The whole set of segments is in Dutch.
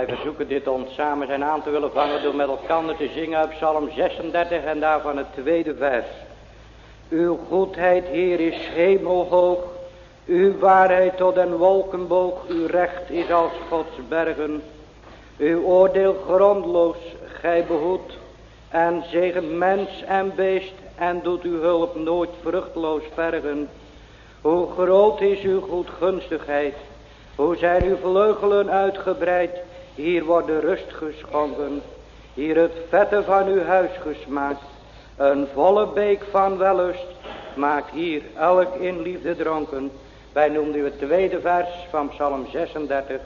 Wij verzoeken dit ons samen zijn aan te willen vangen door met elkaar te zingen uit Psalm 36 en daarvan het tweede vers. Uw goedheid, Heer, is hemelhoog, uw waarheid tot den wolkenboog, uw recht is als Gods bergen. Uw oordeel grondloos, gij behoedt en zegent mens en beest en doet uw hulp nooit vruchtloos vergen. Hoe groot is uw goedgunstigheid, hoe zijn uw vleugelen uitgebreid, hier wordt de rust geschonken, hier het vette van uw huis gesmaakt, een volle beek van wellust, maakt hier elk in liefde dronken. Wij noemen u het tweede vers van Psalm 36.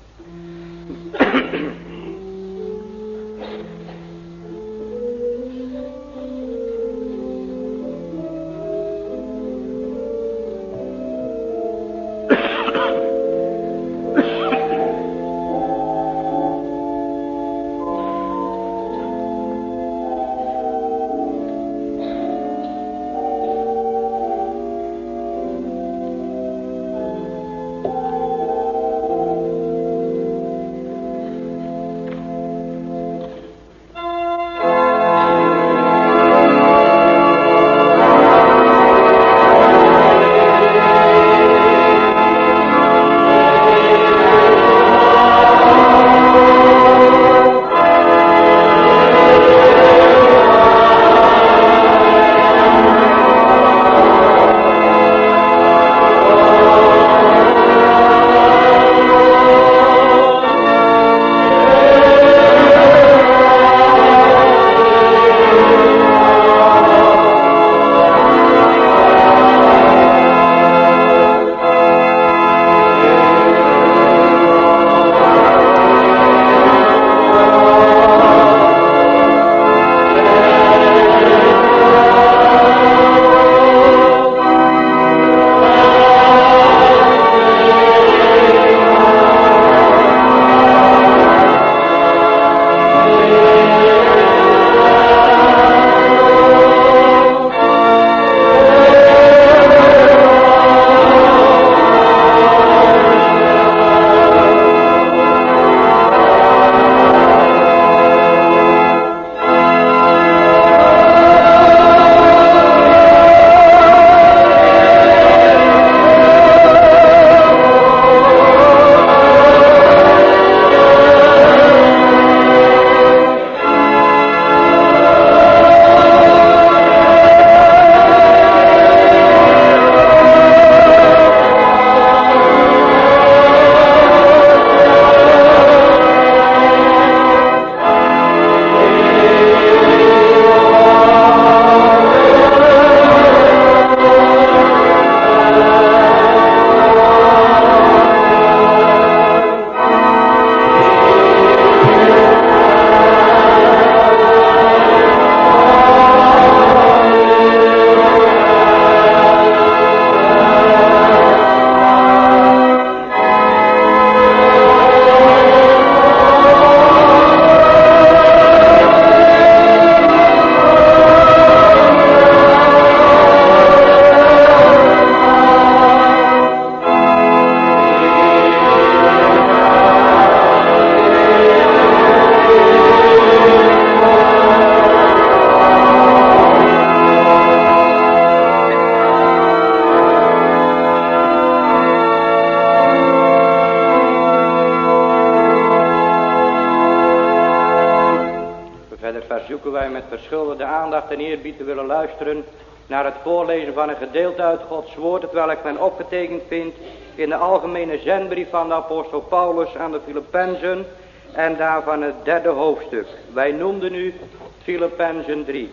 Verschuldigde aandacht en eerbied te willen luisteren naar het voorlezen van een gedeelte uit Gods woord, hetwelk men opgetekend vindt in de algemene zendbrief van de apostel Paulus aan de Filippenzen en daarvan het derde hoofdstuk. Wij noemden nu Filippenzen 3.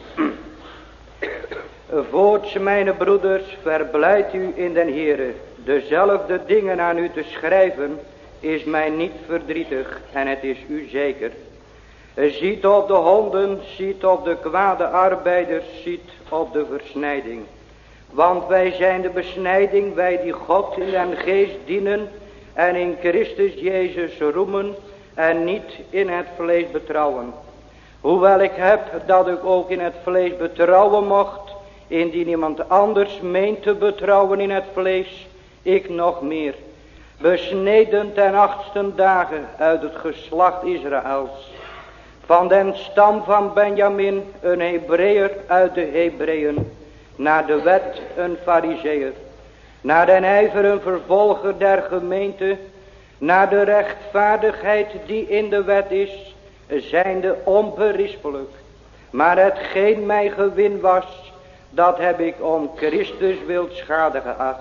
Voorts, mijn broeders, verblijd u in den Heere. Dezelfde dingen aan u te schrijven is mij niet verdrietig en het is u zeker. Ziet op de honden, ziet op de kwade arbeiders, ziet op de versnijding. Want wij zijn de besnijding, wij die God in den geest dienen en in Christus Jezus roemen en niet in het vlees betrouwen. Hoewel ik heb dat ik ook in het vlees betrouwen mocht, indien iemand anders meent te betrouwen in het vlees, ik nog meer. besneden ten 8e dagen uit het geslacht Israëls, van den stam van Benjamin, een Hebreeër uit de Hebreeën, naar de wet een Farizeeër, naar den ijver een vervolger der gemeente, naar de rechtvaardigheid die in de wet is, zijnde onberispelijk. Maar hetgeen mij gewin was, dat heb ik om Christus wil schade geacht.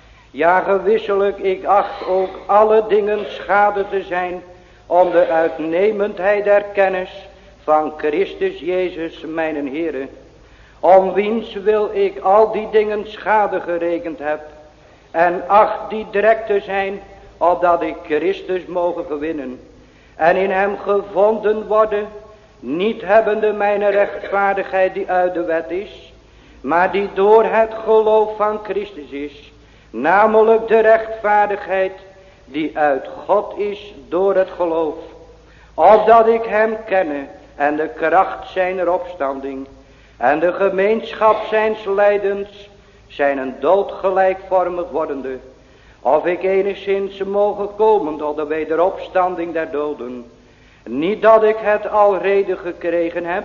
Ja, gewisselijk, ik acht ook alle dingen schade te zijn, om de uitnemendheid der kennis van Christus Jezus mijn Heere, om wiens wil ik al die dingen schade gerekend heb, en acht die direct te zijn, opdat ik Christus mogen gewinnen, en in hem gevonden worden, niet hebbende mijn rechtvaardigheid die uit de wet is, maar die door het geloof van Christus is, namelijk de rechtvaardigheid die uit God is door het geloof, opdat ik hem kenne en de kracht zijner opstanding en de gemeenschap zijns lijdens, zijn een dood gelijkvormig wordende, of ik enigszins mogen komen tot de wederopstanding der doden. Niet dat ik het alrede gekregen heb,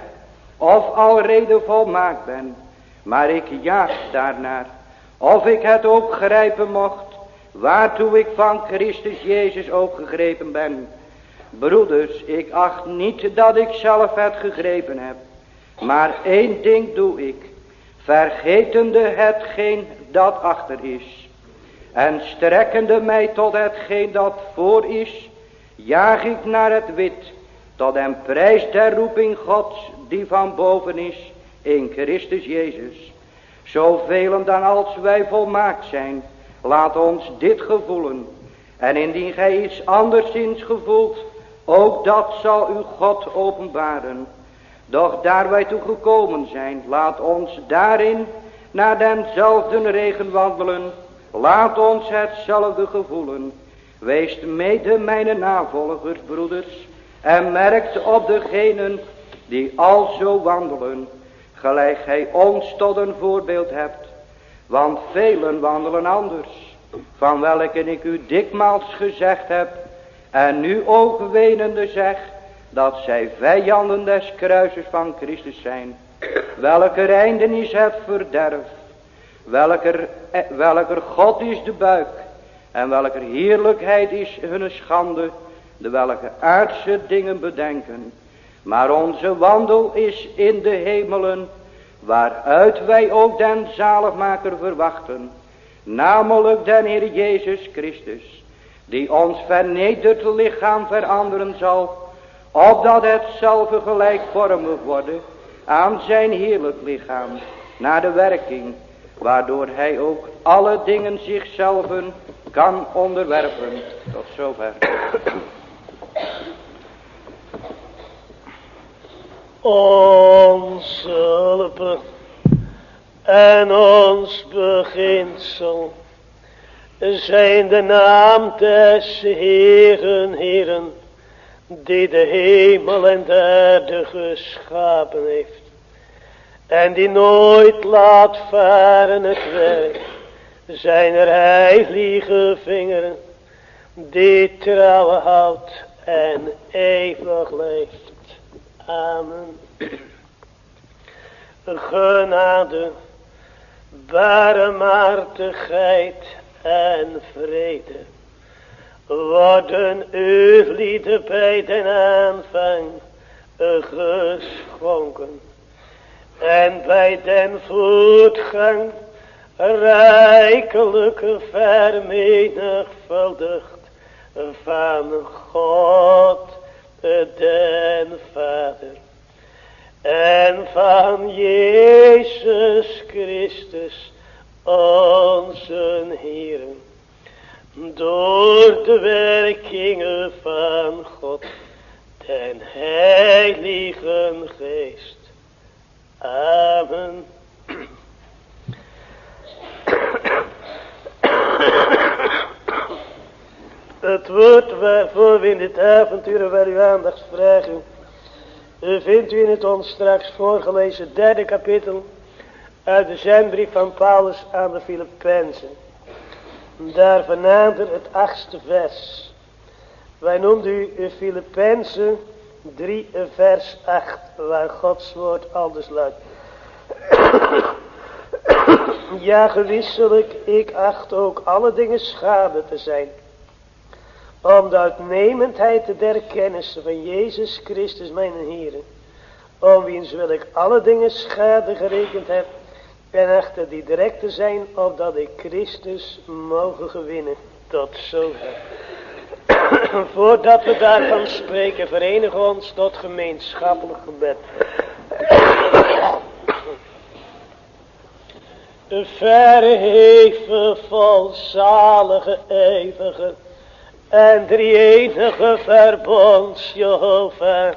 of alrede volmaakt ben, maar ik jaag daarnaar, of ik het ook grijpen mocht, waartoe ik van Christus Jezus ook gegrepen ben. Broeders, ik acht niet dat ik zelf het gegrepen heb, maar één ding doe ik, vergetende hetgeen dat achter is, en strekkende mij tot hetgeen dat voor is, jaag ik naar het wit, tot den prijs der roeping Gods, die van boven is, in Christus Jezus. Zoveel dan als wij volmaakt zijn, laat ons dit gevoelen. En indien gij iets anderszins gevoelt, ook dat zal u God openbaren. Doch daar wij toe gekomen zijn, laat ons daarin naar denzelfde regen wandelen. Laat ons hetzelfde gevoelen. Wees mede mijn navolgers, broeders, en merkt op degenen die al zo wandelen, gelijk gij ons tot een voorbeeld hebt. Want velen wandelen anders, van welken ik u dikmaals gezegd heb, en nu ook wenende zeg, dat zij vijanden des kruises van Christus zijn, welker einden is het verderf, welker God is de buik, en welker heerlijkheid is hun schande, de welke aardse dingen bedenken. Maar onze wandel is in de hemelen, waaruit wij ook den zaligmaker verwachten, namelijk den Heer Jezus Christus, die ons vernederd lichaam veranderen zal, opdat hetzelfde gelijkvormig worden aan zijn heerlijk lichaam, naar de werking, waardoor hij ook alle dingen zichzelf kan onderwerpen. Tot zover. Ons hulp en ons beginsel zijn de naam des Heeren, Heeren, die de hemel en de aarde geschapen heeft, en die nooit laat varen het werk zijner heilige vingeren, die trouw houdt en eeuwig leeft. Amen. Genade, barmhartigheid en vrede worden uw lieden bij den aanvang geschonken, en bij den voortgang rijkelijk vermenigvuldigd van God den Vader en van Jezus Christus onze Heer, door de werkingen van God den Heiligen Geest. Amen. Het woord waarvoor we in dit avontuur wel uw aandacht vragen, vindt u in het ons straks voorgelezen 3e kapitel uit de zendbrief van Paulus aan de Filippenzen. Daar vanavond het 8e vers. Wij noemden u Filippenzen 3 vers 8, waar Gods woord aldus luidt. Ja, gewisselijk, ik acht ook alle dingen schade te zijn, om de uitnemendheid der kennis van Jezus Christus mijn Heere, om wiens wil ik alle dingen schade gerekend heb, en achter die direct te zijn, opdat ik Christus mogen gewinnen. Tot zover. Voordat we daarvan spreken, verenigen we ons tot gemeenschappelijk gebed. De verheven, volzalige, eeuwige en drie-enige verbonds Jehovah,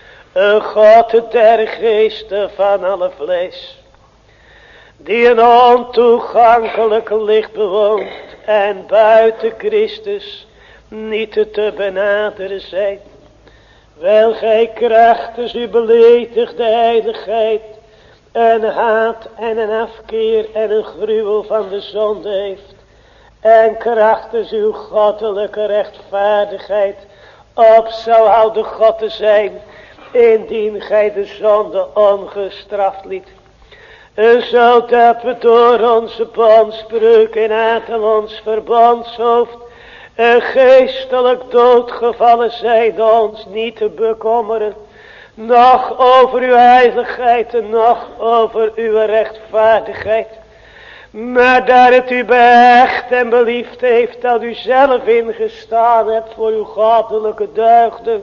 God der geesten van alle vlees, die een ontoegankelijk licht bewoont en buiten Christus niet te benaderen zijn, wel gij krachtens uw beledigde heiligheid een haat en een afkeer en een gruwel van de zonde heeft, en krachtens uw goddelijke rechtvaardigheid op zou houden God te zijn, indien gij de zonde ongestraft liet. Zodat we door onze bondsbreuk in Adam ons verbondshoofd geestelijk doodgevallen zijn, ons niet te bekommeren, nog over uw heiligheid en nog over uw rechtvaardigheid. Maar daar het u behecht en beliefd heeft dat u zelf ingestaan hebt voor uw goddelijke deugden,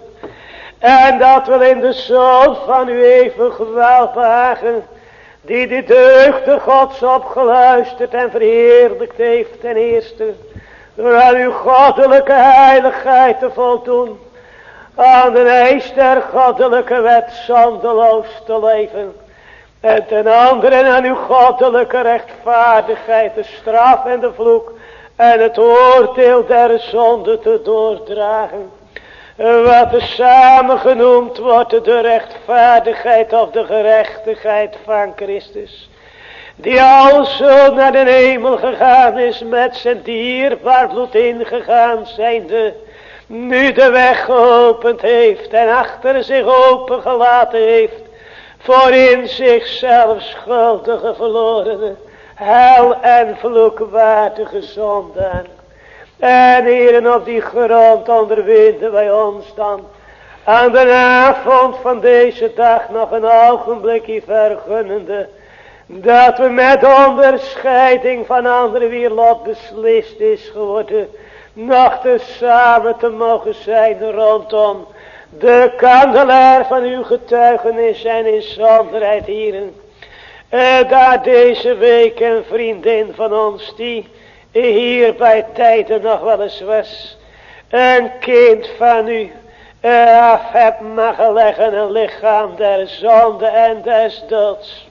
en dat wel in de zoon van uw eeuwig welbehagen, die de deugden Gods opgeluisterd en verheerlijkt heeft ten eerste, door aan uw goddelijke heiligheid te voldoen, aan de eis der goddelijke wet zondeloos te leven, en ten andere aan uw goddelijke rechtvaardigheid de straf en de vloek en het oordeel der zonde te doordragen, wat er samen genoemd wordt de rechtvaardigheid of de gerechtigheid van Christus, die alzo naar de hemel gegaan is met zijn dierbaar bloed ingegaan zijnde, nu de weg geopend heeft en achter zich opengelaten heeft voor in zichzelf schuldige verlorenen, hel en vloekwaardige zondaar. En heren, op die grond onderwinden wij ons dan aan de avond van deze dag nog een ogenblikje vergunnende, dat we met onderscheiding van anderen wie lot beslist is geworden, nog te samen te mogen zijn rondom de kandelaar van uw getuigenis en inzonderheid hierin. Daar deze week een vriendin van ons die hier bij tijden nog wel eens was, een kind van u, af heb mag leggen een lichaam der zonde en des doods,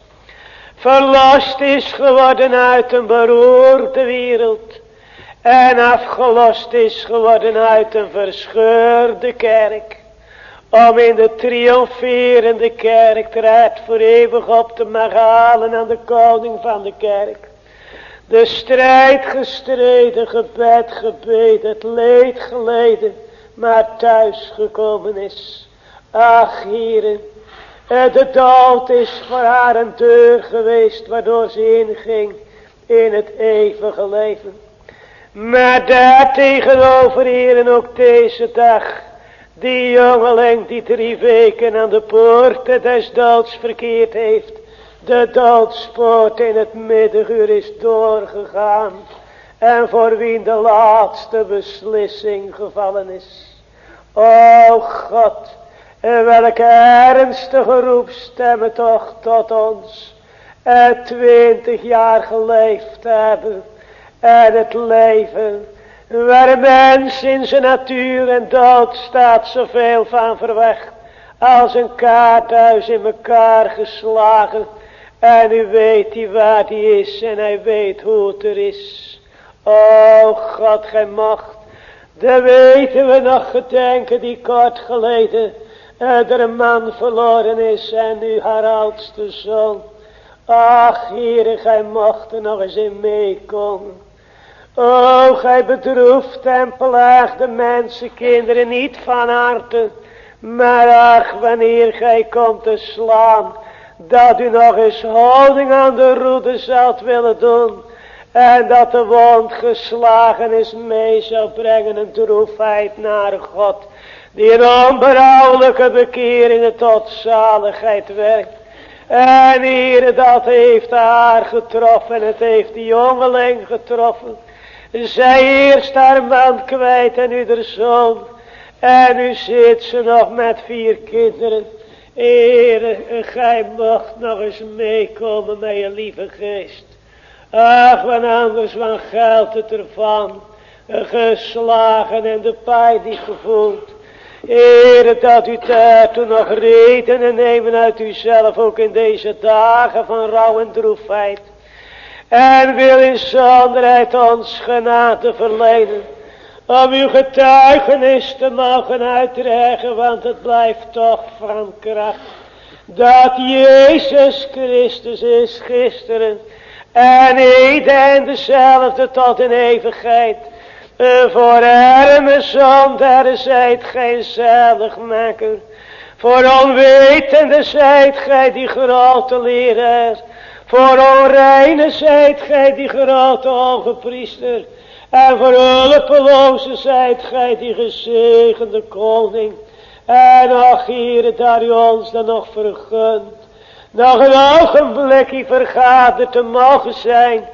verlost is geworden uit een beroerde wereld en afgelost is geworden uit een verscheurde kerk, om in de triomferende kerkstraat voor eeuwig op te mogen halen aan de koning van de kerk, de strijd gestreden, gebed gebeden, het leed geleden, maar thuis gekomen is. Ach, heren, de dood is voor haar een deur geweest waardoor ze inging in het eeuwige leven. Maar daar tegenover, heren, ook deze dag, die jongeling die 3 weken aan de poorten des doods verkeerd heeft, de doodspoort in het middaguur is doorgegaan, en voor wie de laatste beslissing gevallen is. O God, welke ernstige roepstemmen toch tot ons 20 jaar geleefd hebben, en het leven waar mens in zijn natuur en dood staat zoveel van verwacht, als een kaarthuis in elkaar geslagen. En u weet die waar die is en hij weet hoe het er is. O God, gij macht, dat weten we nog gedenken die kort geleden er een man verloren is en nu haar oudste zoon. Ach, Heere, gij mocht er nog eens in meekomen. O, gij bedroeft en plaagt de mensenkinderen niet van harte. Maar ach, wanneer gij komt te slaan, dat u nog eens houding aan de roede zoudt willen doen. En dat de wond geslagen is mee zou brengen een droefheid naar God. Die een onberouwelijke bekeringen tot zaligheid werkt. En Heere, dat heeft haar getroffen. Het heeft die jongeling getroffen. Zij eerst haar man kwijt en nu de zoon. En nu zit ze nog met 4 kinderen. Heere, gij mocht nog eens meekomen met je lieve geest. Ach, want anders wat geldt het ervan. Geslagen en de pijn die gevoeld. Heere, dat u daartoe nog redenen nemen uit uzelf, ook in deze dagen van rouw en droefheid. En wil in zonderheid ons genade verlenen, om uw getuigenis te mogen uitdragen, want het blijft toch van kracht. Dat Jezus Christus is gisteren en heden en dezelfde tot in eeuwigheid. Voor arme zondaren zijt gij zaligmaker. Voor onwetende zijt gij die grote leraar. Voor onreine zijt gij die grote hogepriester. En voor hulpeloze zijt gij die gezegende koning. En ach, Heere, daar u ons dan nog vergunt, nog een ogenblikje vergaderd te mogen zijn,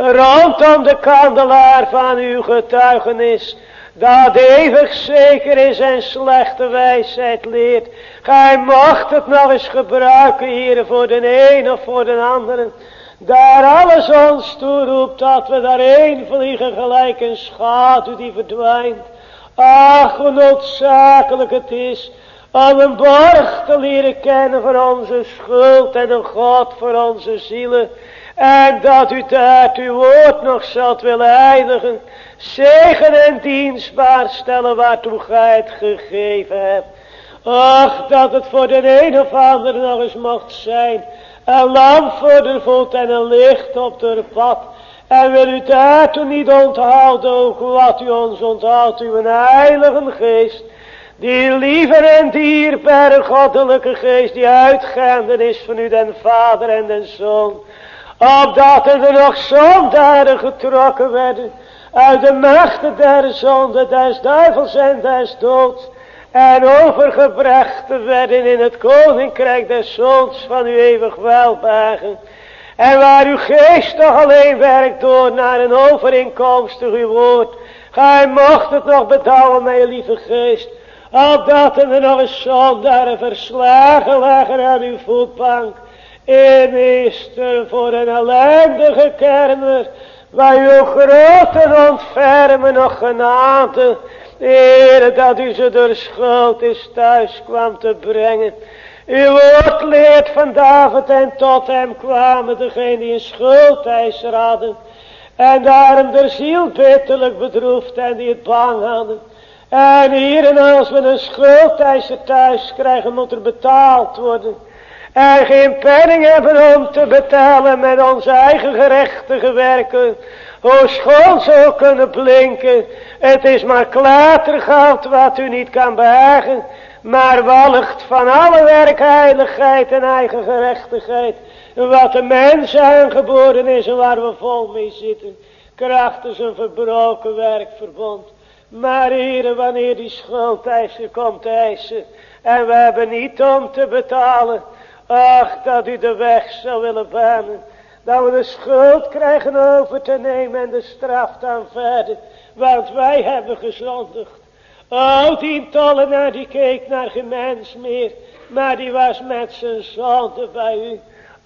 rondom de kandelaar van uw getuigenis, dat eeuwig zeker is en slechte wijsheid leert. Gij mocht het nog eens gebruiken, Heere, voor de een of voor de andere. Daar alles ons toeroept, dat we daarheen vliegen gelijk een schaduw die verdwijnt. Ach, hoe noodzakelijk het is om een borg te leren kennen voor onze schuld en een God voor onze zielen. En dat u daar uw woord nog zult willen heiligen, zegen en dienstbaar stellen waartoe gij het gegeven hebt. Ach, dat het voor de een of ander nog eens mocht zijn, een lamp voor de voet en een licht op de pad. En wil u daartoe niet onthouden, ook wat u ons onthoudt, uw heilige geest, die lieve en dierbare goddelijke geest, die uitgaande is van u den Vader en den Zoon. Opdat er nog zondaren getrokken werden uit de machten der zonde, des duivels en des doods, en overgebracht werden in het koninkrijk des zoons van uw eeuwig welbehagen. En waar uw geest toch alleen werkt door naar een overeenkomstig uw woord. Gij mocht het nog bedouwen, mijn lieve geest, opdat er nog een zondaren verslagen lagen aan uw voetbank. En is er voor een ellendige kerner, waar uw grote ontfermen nog genade, Heere, dat u ze door schuld is thuis kwam te brengen. Uw woord leert van David en tot hem kwamen degenen die een schuldeiser hadden. En daarom der ziel bitterlijk bedroefd en die het bang hadden. En hier en als we een schuldeiser thuis krijgen, moet er betaald worden. En geen penning hebben om te betalen met onze eigen gerechtige werken. Hoe schoon ze ook kunnen blinken. Het is maar klatergoud wat u niet kan behagen. Maar walgt van alle werkheiligheid en eigen gerechtigheid. Wat de mens aangeboren is en waar we vol mee zitten. Krachtens een verbroken werkverbond. Maar Heere, wanneer die schuldeiser komt eisen. En we hebben niet om te betalen. Ach, dat u de weg zou willen banen. Dat we de schuld krijgen over te nemen en de straf dan verder. Want wij hebben gezondigd. O, die tollenaar die keek naar geen mens meer. Maar die was met zijn zonde bij u.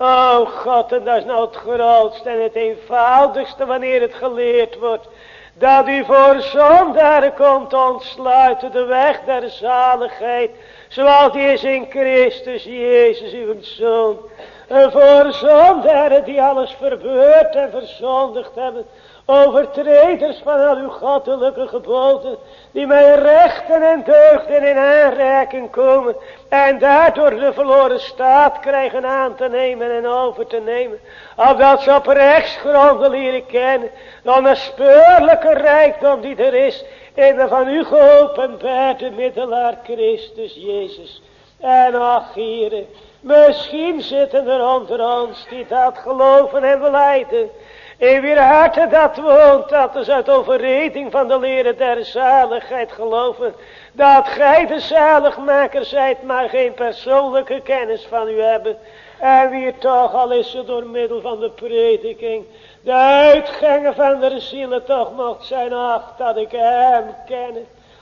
O God, en dat is nou het grootste en het eenvoudigste wanneer het geleerd wordt. Dat u voor zondaren komt ontsluiten de weg der zaligheid. Zoals die is in Christus Jezus uw Zoon. En voor zondaren die alles verbeurd en verzondigd hebben. overtreders van al uw goddelijke geboden, die met rechten en deugden in aanraking komen, en daardoor de verloren staat krijgen aan te nemen en over te nemen, opdat ze op rechtsgronden leren kennen, de onnaspeurlijke rijkdom die er is, in de van u geopenbaarde middelaar Christus Jezus. En ach, Heere, misschien zitten er onder ons die dat geloven en belijden, in wier harten dat woont, dat is uit overreding van de leren der zaligheid geloven, dat gij de zaligmaker zijt, maar geen persoonlijke kennis van u hebben, en wie toch, al is het door middel van de prediking, de uitgangen van de zielen toch mocht zijn, ach, dat ik hem ken.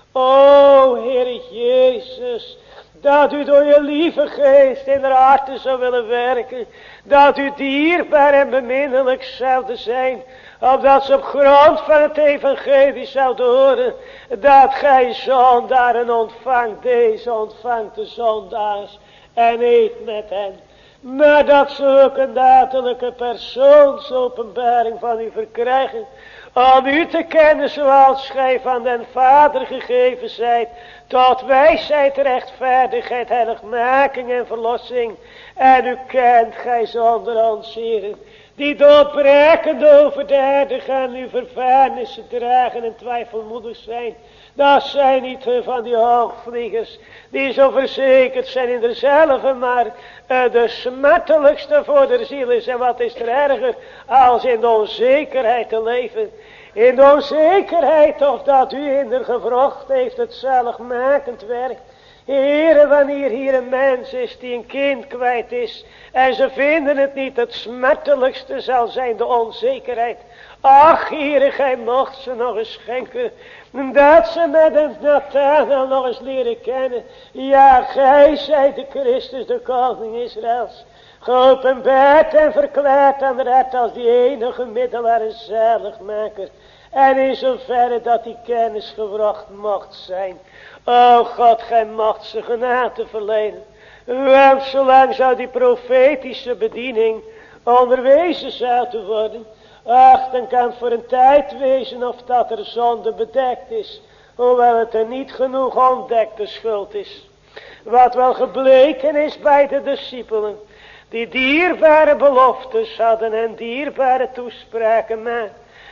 O Heer Jezus, dat u door je lieve geest in de harten zou willen werken, dat u dierbaar en beminnelijk zouden zijn, opdat ze op grond van het evangelie zouden horen, dat gij zondaren ontvangt, deze ontvangt de zondaars en eet met hen. Maar dat ze ook een dadelijke persoonsopenbaring van u verkrijgen, om u te kennen zoals gij van den Vader gegeven zijt, tot wijsheid, rechtvaardigheid, heiligmaking en verlossing. En u kent gij zonder ons, heren, die doodbrekend over de aarde gaan, uw vervaarnissen dragen en twijfelmoedig zijn. Dat zijn niet van die hoogvliegers, die zo verzekerd zijn in derzelve, maar de smartelijkste voor de ziel is. En wat is er erger, als in de onzekerheid te leven. In de onzekerheid of dat u in de gewrocht heeft het zaligmakend werk. Heere, wanneer hier een mens is die een kind kwijt is, en ze vinden het niet, het smartelijkste zal zijn de onzekerheid. Ach, Heere, gij mocht ze nog eens schenken, dat ze met een Nathanael nog eens leren kennen. Ja, gij zijt de Christus, de koning Israëls, geopenbaard en verklaard aan de hart als die enige middelaar en zaligmaker. En in zoverre dat die kennis gewrocht mocht zijn. O God, gij mocht ze genade verlenen. Want zolang zou die profetische bediening onderwezen zouden worden. Ach, dan kan het voor een tijd wezen of dat er zonde bedekt is. Hoewel het er niet genoeg ontdekte schuld is. Wat wel gebleken is bij de discipelen. Die dierbare beloftes hadden en dierbare toespraken. Maar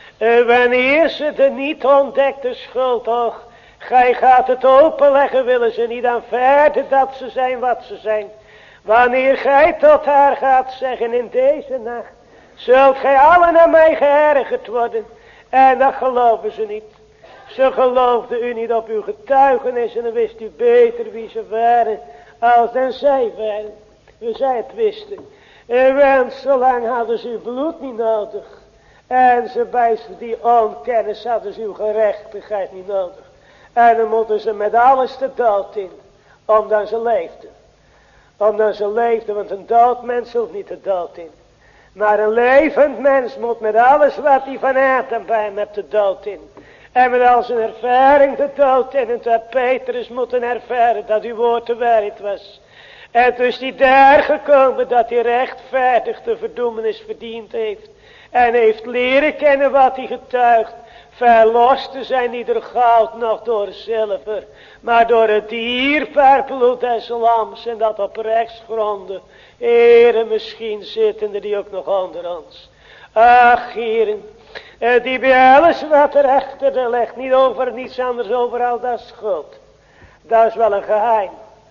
wanneer ze de niet ontdekte schuld, och, gij gaat het openleggen, willen ze niet aanvaarden dat ze zijn wat ze zijn. Wanneer gij tot haar gaat zeggen in deze nacht, zult gij allen aan mij geërgerd worden. En dat geloven ze niet. Ze geloofden u niet op uw getuigenis en dan wist u beter wie ze waren als dan zij waren. U zij het wisten. Want zolang hadden ze uw bloed niet nodig. En ze bij die onkennis hadden ze uw gerechtigheid niet nodig. En dan moeten ze met alles de dood in. Omdat ze leefden. Omdat ze leefden, want een dood mens hoeft niet de dood in. Maar een levend mens moet met alles wat hij van Adam bij hem hebt de dood in. En met al zijn ervaring de dood in. En dat Petrus moeten ervaren dat uw woord de waarheid was. En dus die daar gekomen dat hij rechtvaardig de verdoemenis verdiend heeft. En heeft leren kennen wat hij getuigt. Verlost te zijn niet door goud, noch door zilver. Maar door het dierbaar bloed des lams. En dat op rechtsgronden. Heren, misschien zitten er die ook nog onder ons. Ach, heren. Die bij alles wat er achter ligt. Niet over niets anders overal dat is schuld. Dat is wel een geheim.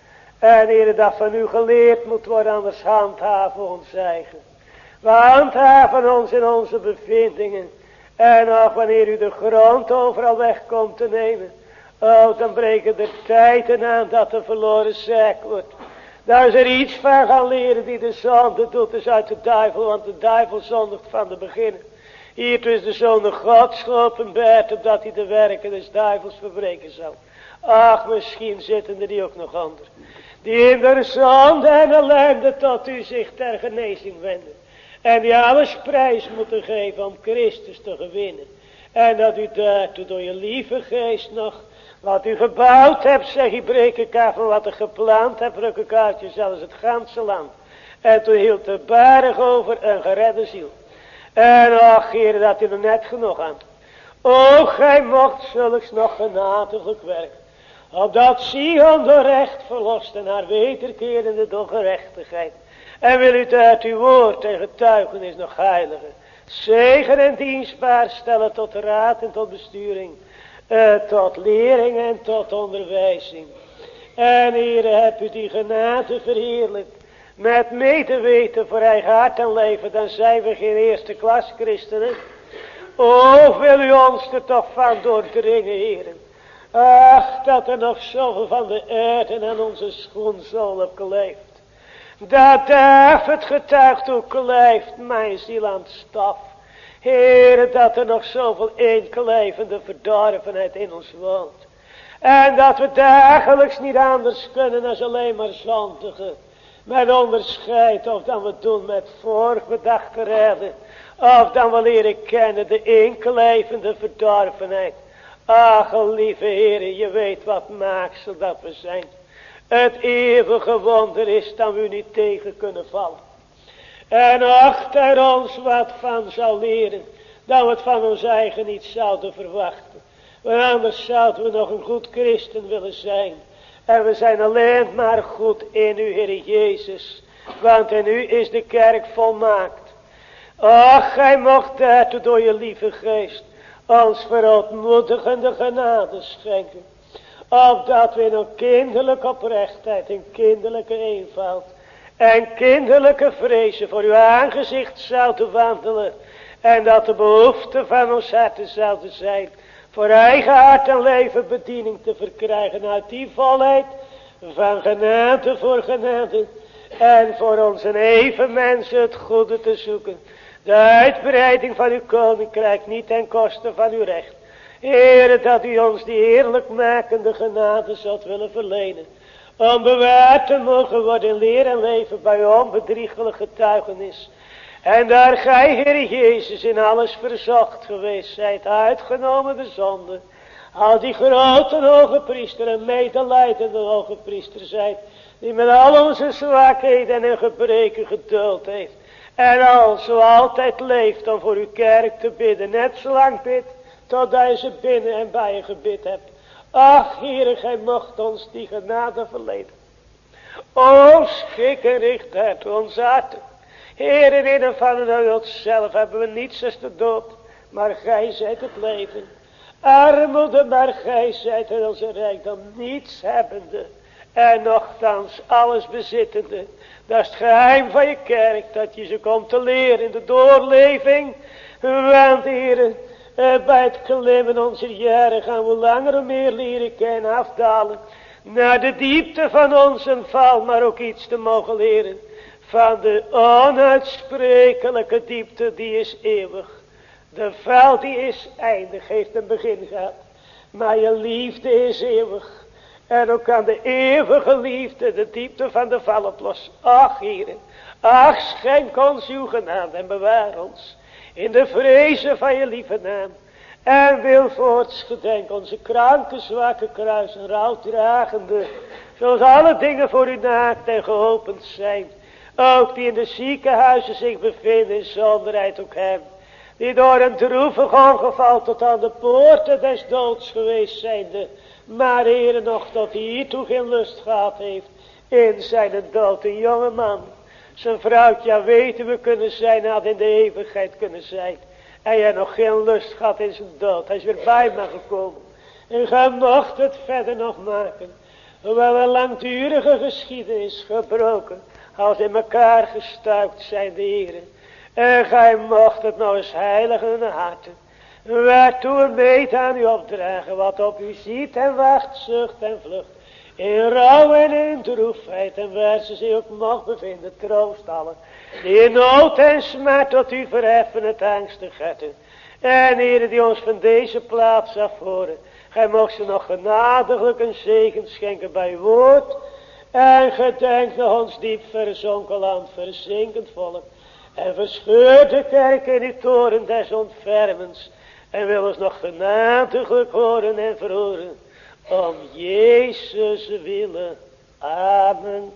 En heren, dat van u geleerd moet worden, anders handhaven ons eigen. We handhaven ons in onze bevindingen. En ook wanneer u de grond overal weg komt te nemen. Oh, dan breken er tijden aan dat er verloren zaak wordt. Daar is er iets van gaan leren die de zonde doet, is uit de duivel. Want de duivel zondigt van de begin. Hier is de zonde Gods geopenbaard, opdat hij de werken des duivels verbreken zal. Ach, misschien zitten er die ook nog onder. Die in de zonde en ellende tot u zich ter genezing wenden. En die alles prijs moeten geven om Christus te gewinnen. En dat u daartoe door je lieve geest nog, wat u gebouwd hebt, zeg je brekenkaart van wat u geplant hebt, rukkenkaartje zelfs het ganse land. En toen hield de berg over een geredde ziel. En ach, Heer, dat u er net genoeg aan. O, gij mocht zulks nog genadiglijk werken. Opdat Sion door recht verlost en haar wederkerende door gerechtigheid. En wil u uit uw woord en getuigenis nog heiligen. Zegen en dienstbaar stellen tot raad en tot besturing. Tot lering en tot onderwijzing. En Heere, heb u die genade verheerlijkt. Met medeweten voor eigen hart en leven. Dan zijn we geen eerste klas christenen. O, wil u ons er toch van doordringen, heren. Ach, dat er nog zoveel van de aarde en onze schoenzool op kleeft. Dat David getuigt hoe kleeft mijn ziel aan het staf. Heere, dat er nog zoveel eenkleivende verdorvenheid in ons woont. En dat we dagelijks niet anders kunnen dan alleen maar zondigen. Met onderscheid of dan we doen met voorbedachte redden. Of dan we leren kennen de eenkleivende verdorvenheid. Ach, lieve Heere, je weet wat maaksel dat we zijn. Het eeuwige wonder is dat we u niet tegen kunnen vallen. En ach, er ons wat van zou leren, dat we het van ons eigen niet zouden verwachten. Want anders zouden we nog een goed christen willen zijn. En we zijn alleen maar goed in u, Heer Jezus. Want in u is de kerk volmaakt. Ach, gij mocht daartoe door je lieve geest ons verootmoedigende genade schenken. Opdat we in een kinderlijke oprechtheid, in kinderlijke eenvoud en kinderlijke vrezen voor uw aangezicht zouden wandelen. En dat de behoefte van ons harten zouden zijn voor eigen hart en leven bediening te verkrijgen uit die volheid van genade voor genade. En voor onze even mensen het goede te zoeken. De uitbreiding van uw koninkrijk niet ten koste van uw recht. Heere, dat u ons die heerlijk makende genade zult willen verlenen. Om bewaard te mogen worden in leer en leven bij uw onbedriegelijk getuigenis. En daar gij, Heer Jezus, in alles verzocht geweest zijt, uitgenomen de zonde. Al die grote hoge priester en medelijdende hoge priester zijt, die met al onze zwakheden en gebreken geduld heeft. En al zo altijd leeft om voor uw kerk te bidden, net zolang bidt, totdat je ze binnen en bij je gebid hebt. Ach, Heere, gij mocht ons die genade verlenen. O, schik en richt uit ons hart. Heere, in en van onszelf hebben we niets als de dood, maar gij zijt het leven. Armoede, maar gij zijt in onze rijkdom niets hebbende. En nochtans alles bezittende. Dat is het geheim van je kerk, dat je ze komt te leren in de doorleving. Want, Heere, bij het klimmen onze jaren gaan we langer en meer leren kennen afdalen. Naar de diepte van onze val, maar ook iets te mogen leren. Van de onuitsprekelijke diepte, die is eeuwig. De val die is eindig, heeft een begin gehad. Maar je liefde is eeuwig. En ook aan de eeuwige liefde de diepte van de val oplossen. Ach, Heere, ach, schenk ons uw genade en bewaar ons in de vrezen van je lieve naam. En wil voorts gedenk onze kranke, zwakke kruis en rouwdragende, zoals alle dingen voor u naakt en geopend zijn. Ook die in de ziekenhuizen zich bevinden in zonderheid ook hem. Die door een droevig ongeval tot aan de poorten des doods geweest zijnde. Maar Heere, nog tot hij hiertoe geen lust gehad heeft in zijn dood. Een jonge man. Zijn vrouwtje, ja, weten we kunnen zijn, had in de eeuwigheid kunnen zijn. En jij nog geen lust gehad in zijn dood. Hij is weer bij me gekomen. En gij mocht het verder nog maken. Hoewel een langdurige geschiedenis gebroken, als in elkaar gestuikt zijn de Heeren. En gij mocht het nog eens heiligen in de harten. Waartoe een meet aan u opdragen, wat op u ziet en wacht, zucht en vlucht. In rouw en in droefheid, en waar ze zich ook mocht bevinden, troost allen. Die in nood en smart tot u verheffen het angstig harten. En Heere, die ons van deze plaats afvoeren. Gij mocht ze nog genadiglijk een zegen schenken bij uw woord. En gedenk nog ons diep verzonken land, verzinkend volk. En verscheur de kerk in uw toren des ontfermens. En wil ons nog genadiglijk horen en verhoren. Om Jezus willen. Amen.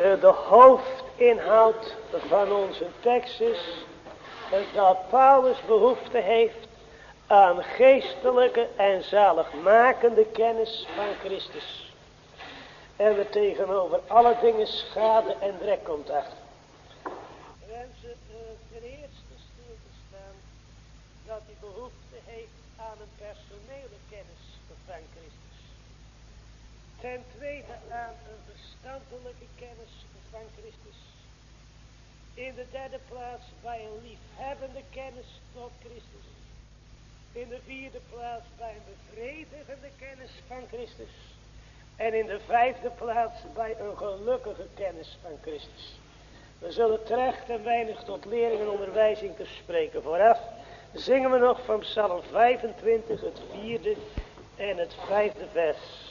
De hoofdinhoud van onze tekst is dat Paulus behoefte heeft aan geestelijke en zaligmakende kennis van Christus. En er tegenover alle dingen schade en drek komt achter. Wensen ten eerste stil te staan dat hij behoefte heeft aan een personele kennis van Christus. Ten tweede aan een verstandelijke kennis van Christus. In de derde plaats bij een liefhebbende kennis tot Christus. In de vierde plaats bij een bevredigende kennis van Christus. En in de vijfde plaats bij een gelukkige kennis van Christus. We zullen terecht en weinig tot lering en onderwijzing te spreken. Vooraf zingen we nog van Psalm 25, het 4e en het 5e vers.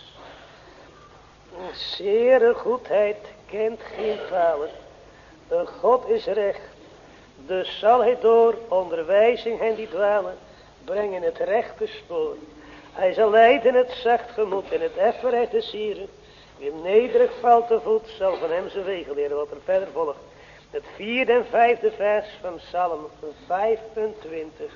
Zere goedheid kent geen falen. God is recht. Dus zal hij door onderwijzing hen die dwalen brengen het rechte spoor. Hij zal leiden het zacht gemoed en het effenheid de sieren. Wie nederig valt te voet zal van hem zijn wegen leren wat er verder volgt. Het 4e en 5e vers van Psalm 25.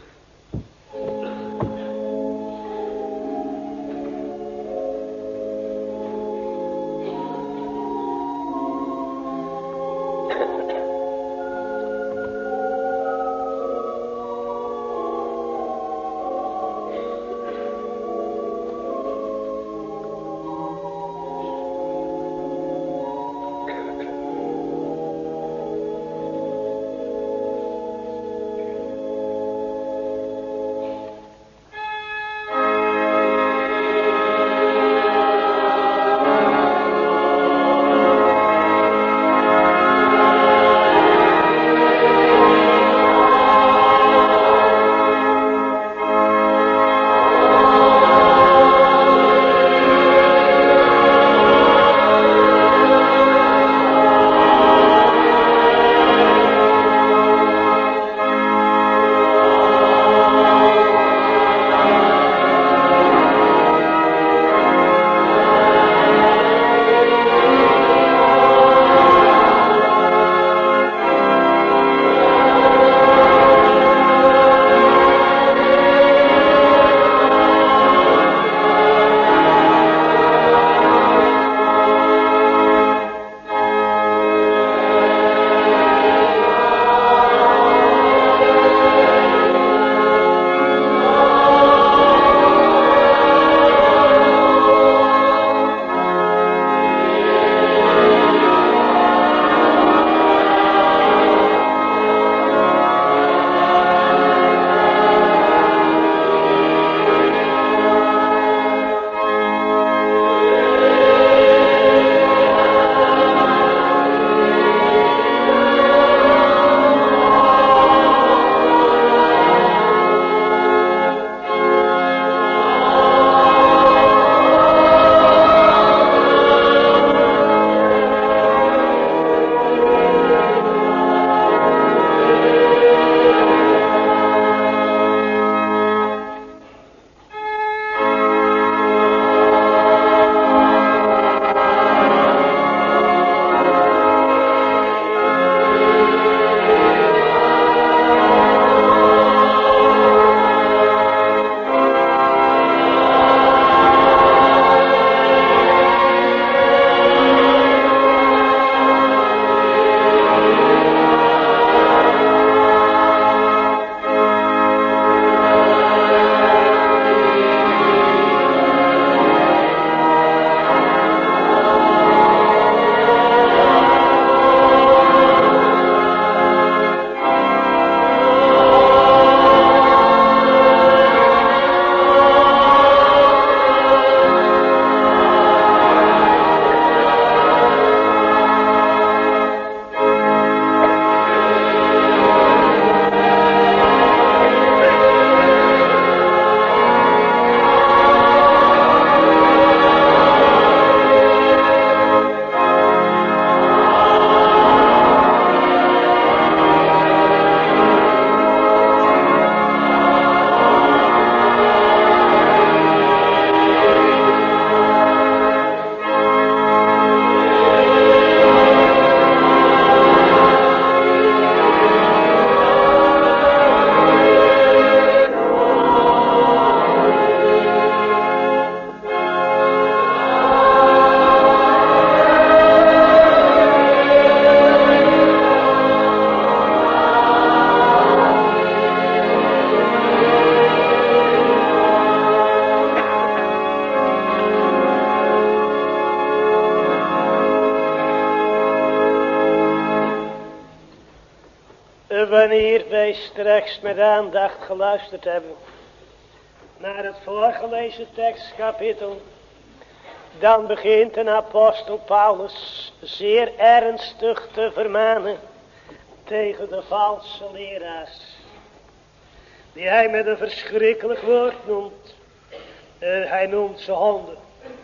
Wanneer wij straks met aandacht geluisterd hebben naar het voorgelezen tekstkapitel, dan begint een apostel Paulus zeer ernstig te vermanen tegen de valse leraars, die hij met een verschrikkelijk woord noemt. Hij noemt ze honden.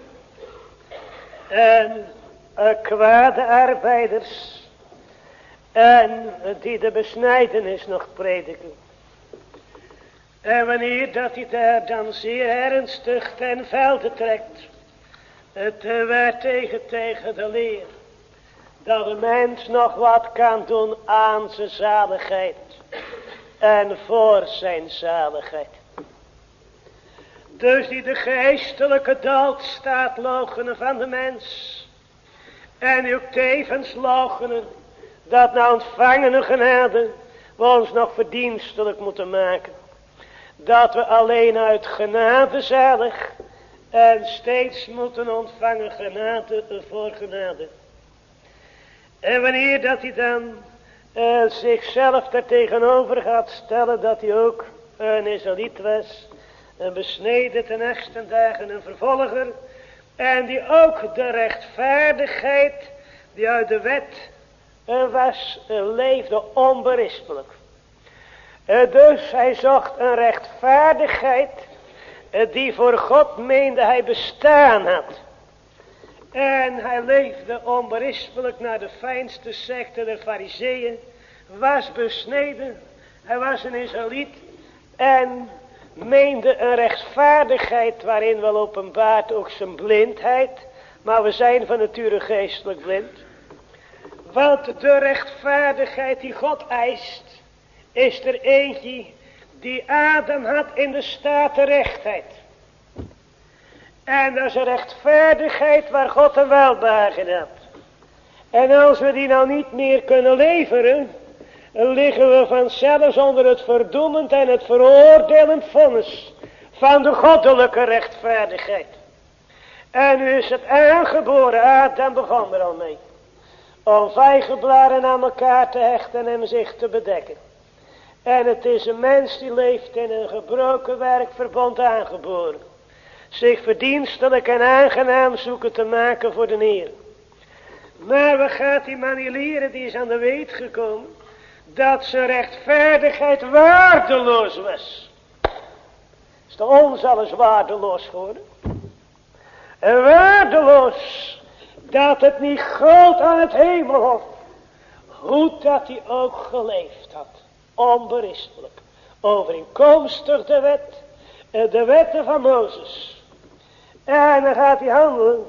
En kwade arbeiders. En die de besnijdenis nog prediken. En wanneer dat hij daar dan zeer ernstig ten velde trekt. Terwijl tegen de leer. Dat de mens nog wat kan doen aan zijn zaligheid. En voor zijn zaligheid. Dus die de geestelijke dood staat loochenen van de mens. En ook tevens loochenen dat na ontvangene genade we ons nog verdienstelijk moeten maken. Dat we alleen uit genade zalig en steeds moeten ontvangen genade voor genade. En wanneer dat hij dan zichzelf daar tegenover gaat stellen dat hij ook een Israëliet was, een besneden ten 8 dagen, een vervolger, en die ook de rechtvaardigheid die uit de wet was, leefde onberispelijk. Dus hij zocht een rechtvaardigheid die voor God meende hij bestaan had. En hij leefde onberispelijk naar de fijnste secte der Farizeeën, was besneden, hij was een Israëliet en meende een rechtvaardigheid waarin wel openbaart ook zijn blindheid, maar we zijn van nature geestelijk blind. Want de rechtvaardigheid die God eist, is er eentje die Adam had in de staat der rechtheid. En dat is een rechtvaardigheid waar God een welbehagen had. En als we die nou niet meer kunnen leveren, liggen we vanzelfs onder het verdoemend en het veroordelend vonnis van de goddelijke rechtvaardigheid. En nu is het aangeboren, Adam begon er al mee, om vijgenblaren aan elkaar te hechten en zich te bedekken. En het is een mens die leeft in een gebroken werkverbond aangeboren, zich verdienstelijk en aangenaam zoeken te maken voor de Heer. Maar wat gaat die man hier leren? Die is aan de weet gekomen dat zijn rechtvaardigheid waardeloos was. Is de ons alles waardeloos geworden? En waardeloos dat het niet gold aan het hemelhof, hoe dat hij ook geleefd had, onberispelijk, overeenkomstig de wetten van Mozes. En dan gaat hij handelen,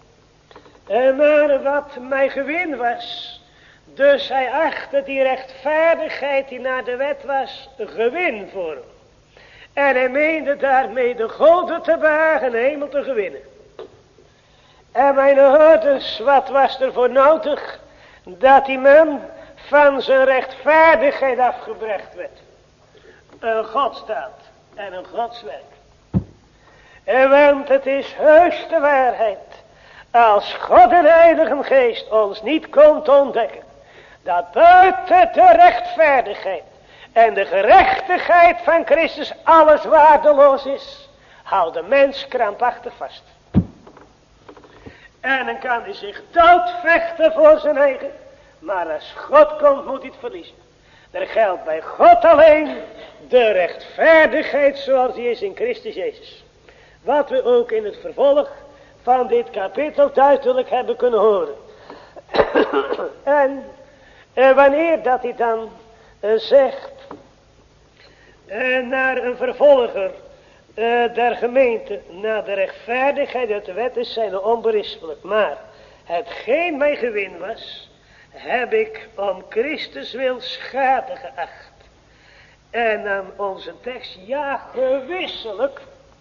maar wat mijn gewin was. Dus hij achtte die rechtvaardigheid die naar de wet was, gewin voor hem. En hij meende daarmee de goden te behagen, de hemel te gewinnen. En mijn hoorders, wat was er voor nodig? Dat die man van zijn rechtvaardigheid afgebracht werd. Een godsdaad en een godswerk. En want het is heus de waarheid. Als God en Heilige Geest ons niet komt ontdekken, dat buiten de rechtvaardigheid en de gerechtigheid van Christus alles waardeloos is, houdt de mens krampachtig vast. En dan kan hij zich doodvechten voor zijn eigen, maar als God komt moet hij het verliezen. Er geldt bij God alleen de rechtvaardigheid zoals die is in Christus Jezus. Wat we ook in het vervolg van dit kapitel duidelijk hebben kunnen horen. En wanneer dat hij dan zegt naar een vervolger der gemeente, naar de rechtvaardigheid uit de wet is zijn onberispelijk. Maar hetgeen mijn gewin was, heb ik om Christus wil schade geacht. En dan onze tekst, ja gewisselijk,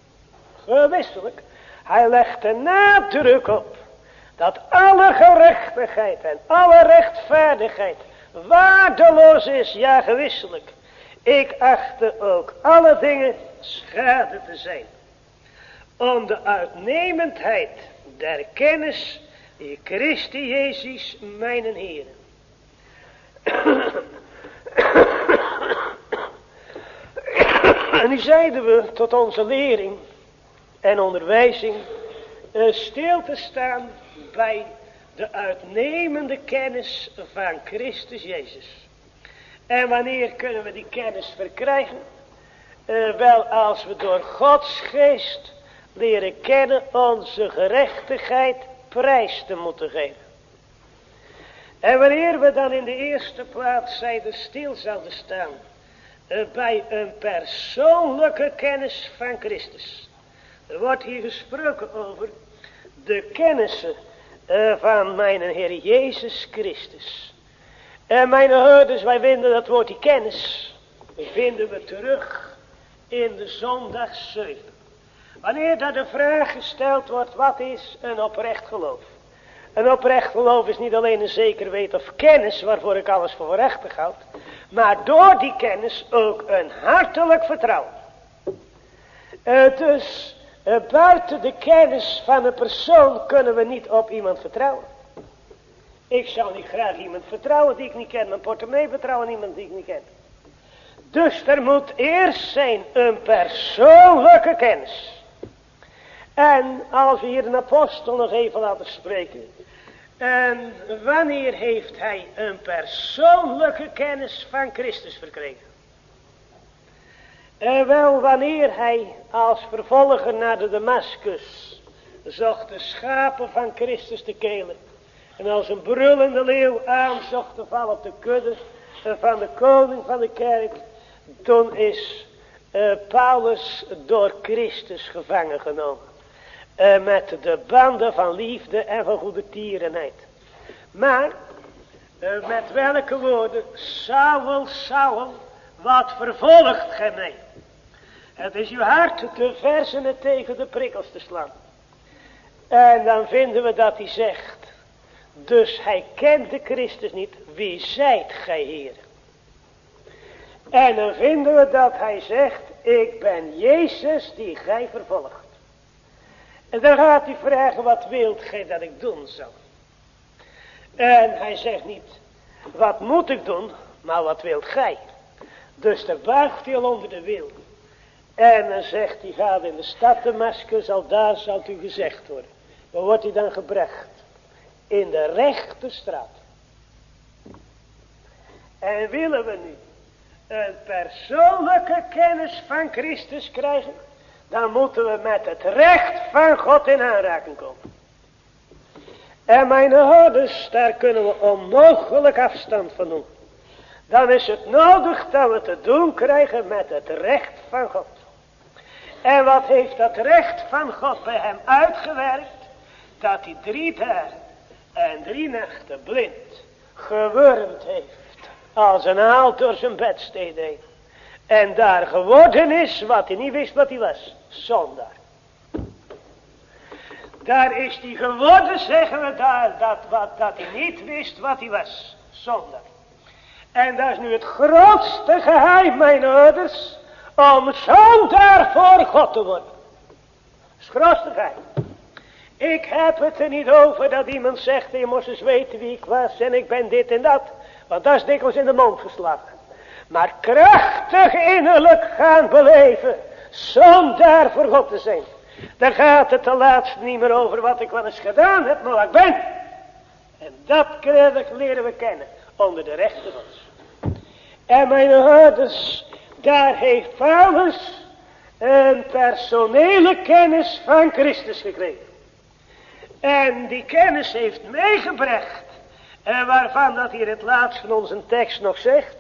hij legt er nadruk op dat alle gerechtigheid en alle rechtvaardigheid waardeloos is, ja gewisselijk. Ik achtte ook alle dingen schade te zijn, om de uitnemendheid der kennis die Christus Jezus mijn Heer. Nu zeiden we tot onze lering en onderwijzing stil te staan bij de uitnemende kennis van Christus Jezus. En wanneer kunnen we die kennis verkrijgen? Wel, als we door Gods geest leren kennen onze gerechtigheid prijs te moeten geven. En wanneer we dan in de eerste plaats zeiden stil zouden staan bij een persoonlijke kennis van Christus. Er wordt hier gesproken over de kennissen van mijn Heer Jezus Christus. En mijn hoorders, wij vinden dat woord die kennis, vinden we terug in de zondag 7. Wanneer daar de vraag gesteld wordt, wat is een oprecht geloof? Een oprecht geloof is niet alleen een zeker weten of kennis waarvoor ik alles voor rechtig houd, maar door die kennis ook een hartelijk vertrouwen. Dus buiten de kennis van een persoon kunnen we niet op iemand vertrouwen. Ik zou niet graag iemand vertrouwen die ik niet ken. Mijn portemonnee vertrouwen iemand die ik niet ken. Dus er moet eerst zijn een persoonlijke kennis. En als we hier een apostel nog even laten spreken. En wanneer heeft hij een persoonlijke kennis van Christus verkregen? Wel, wanneer hij als vervolger naar de Damascus zocht de schapen van Christus te kelen. En als een brullende leeuw aanzocht te vallen op de kudde van de koning van de kerk. Toen is Paulus door Christus gevangen genomen. Met de banden van liefde en van goede tierenheid. Maar met welke woorden? Saul, Saul, wat vervolgt gij mij? Het is uw hart te versen en tegen de prikkels te slaan. En dan vinden we dat hij zegt. Dus hij kende Christus niet. Wie zijt gij, Heer? En dan vinden we dat hij zegt. Ik ben Jezus die gij vervolgt. En dan gaat hij vragen. Wat wilt gij dat ik doen zou? En hij zegt niet. Wat moet ik doen? Maar wat wilt gij? Dus daar buigt hij al onder de wil. En dan zegt hij. Ga in de stad Damascus. Al daar zal u gezegd worden. Waar wordt hij dan gebracht? In de rechte straat. En willen we nu een persoonlijke kennis van Christus krijgen, dan moeten we met het recht van God in aanraking komen. En mijn houders, daar kunnen we onmogelijk afstand van doen. Dan is het nodig dat we te doen krijgen met het recht van God. En wat heeft dat recht van God bij hem uitgewerkt? Dat hij 3 dagen en 3 nachten blind gewurmd heeft. Als een haal door zijn bedstede heen. En daar geworden is wat hij niet wist wat hij was. Zondaar. Daar is hij geworden, zeggen we daar, dat hij niet wist wat hij was. Zondaar. En dat is nu het grootste geheim, mijn ouders. Om zondaar voor God te worden. Dat is het grootste geheim. Ik heb het er niet over dat iemand zegt, je moest eens weten wie ik was en ik ben dit en dat. Want dat is dikwijls in de mond geslagen. Maar krachtig innerlijk gaan beleven, zondaar voor God te zijn. Daar gaat het ten laatste niet meer over wat ik wel eens gedaan heb, maar wat ik ben. En dat leren we kennen onder de rechten Gods. En mijn ouders, daar heeft Paulus een personele kennis van Christus gekregen. En die kennis heeft meegebracht. En waarvan dat hier het laatst van onze tekst nog zegt.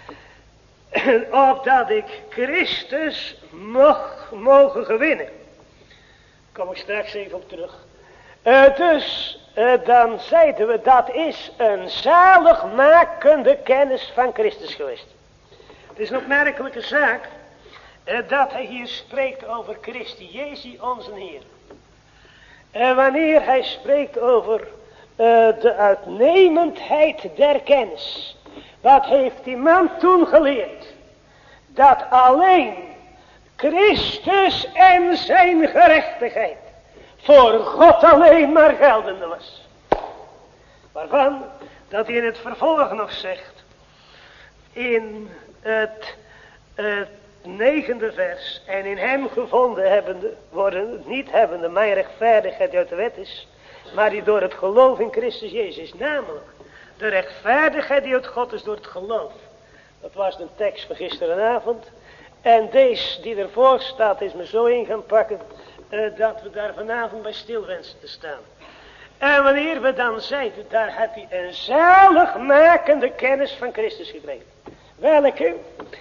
Opdat ik Christus mogen gewinnen. Daar kom ik straks even op terug. Dus dan zeiden we dat is een zaligmakende kennis van Christus geweest. Het is een opmerkelijke zaak. Dat hij hier spreekt over Christi Jezus onze Heer. En wanneer hij spreekt over de uitnemendheid der kennis. Wat heeft die man toen geleerd? Dat alleen Christus en zijn gerechtigheid voor God alleen maar geldende was. Waarvan dat hij in het vervolg nog zegt. In het 9e vers. En in hem gevonden hebbende, worden niet hebbende, mijn rechtvaardigheid die uit de wet is, maar die door het geloof in Christus Jezus. Namelijk, de rechtvaardigheid die uit God is door het geloof. Dat was de tekst van gisterenavond. En deze die ervoor staat is me zo in gaan pakken, dat we daar vanavond bij stil wensen te staan. En wanneer we dan zeiden, daar heb je een zaligmakende kennis van Christus gekregen. Welke?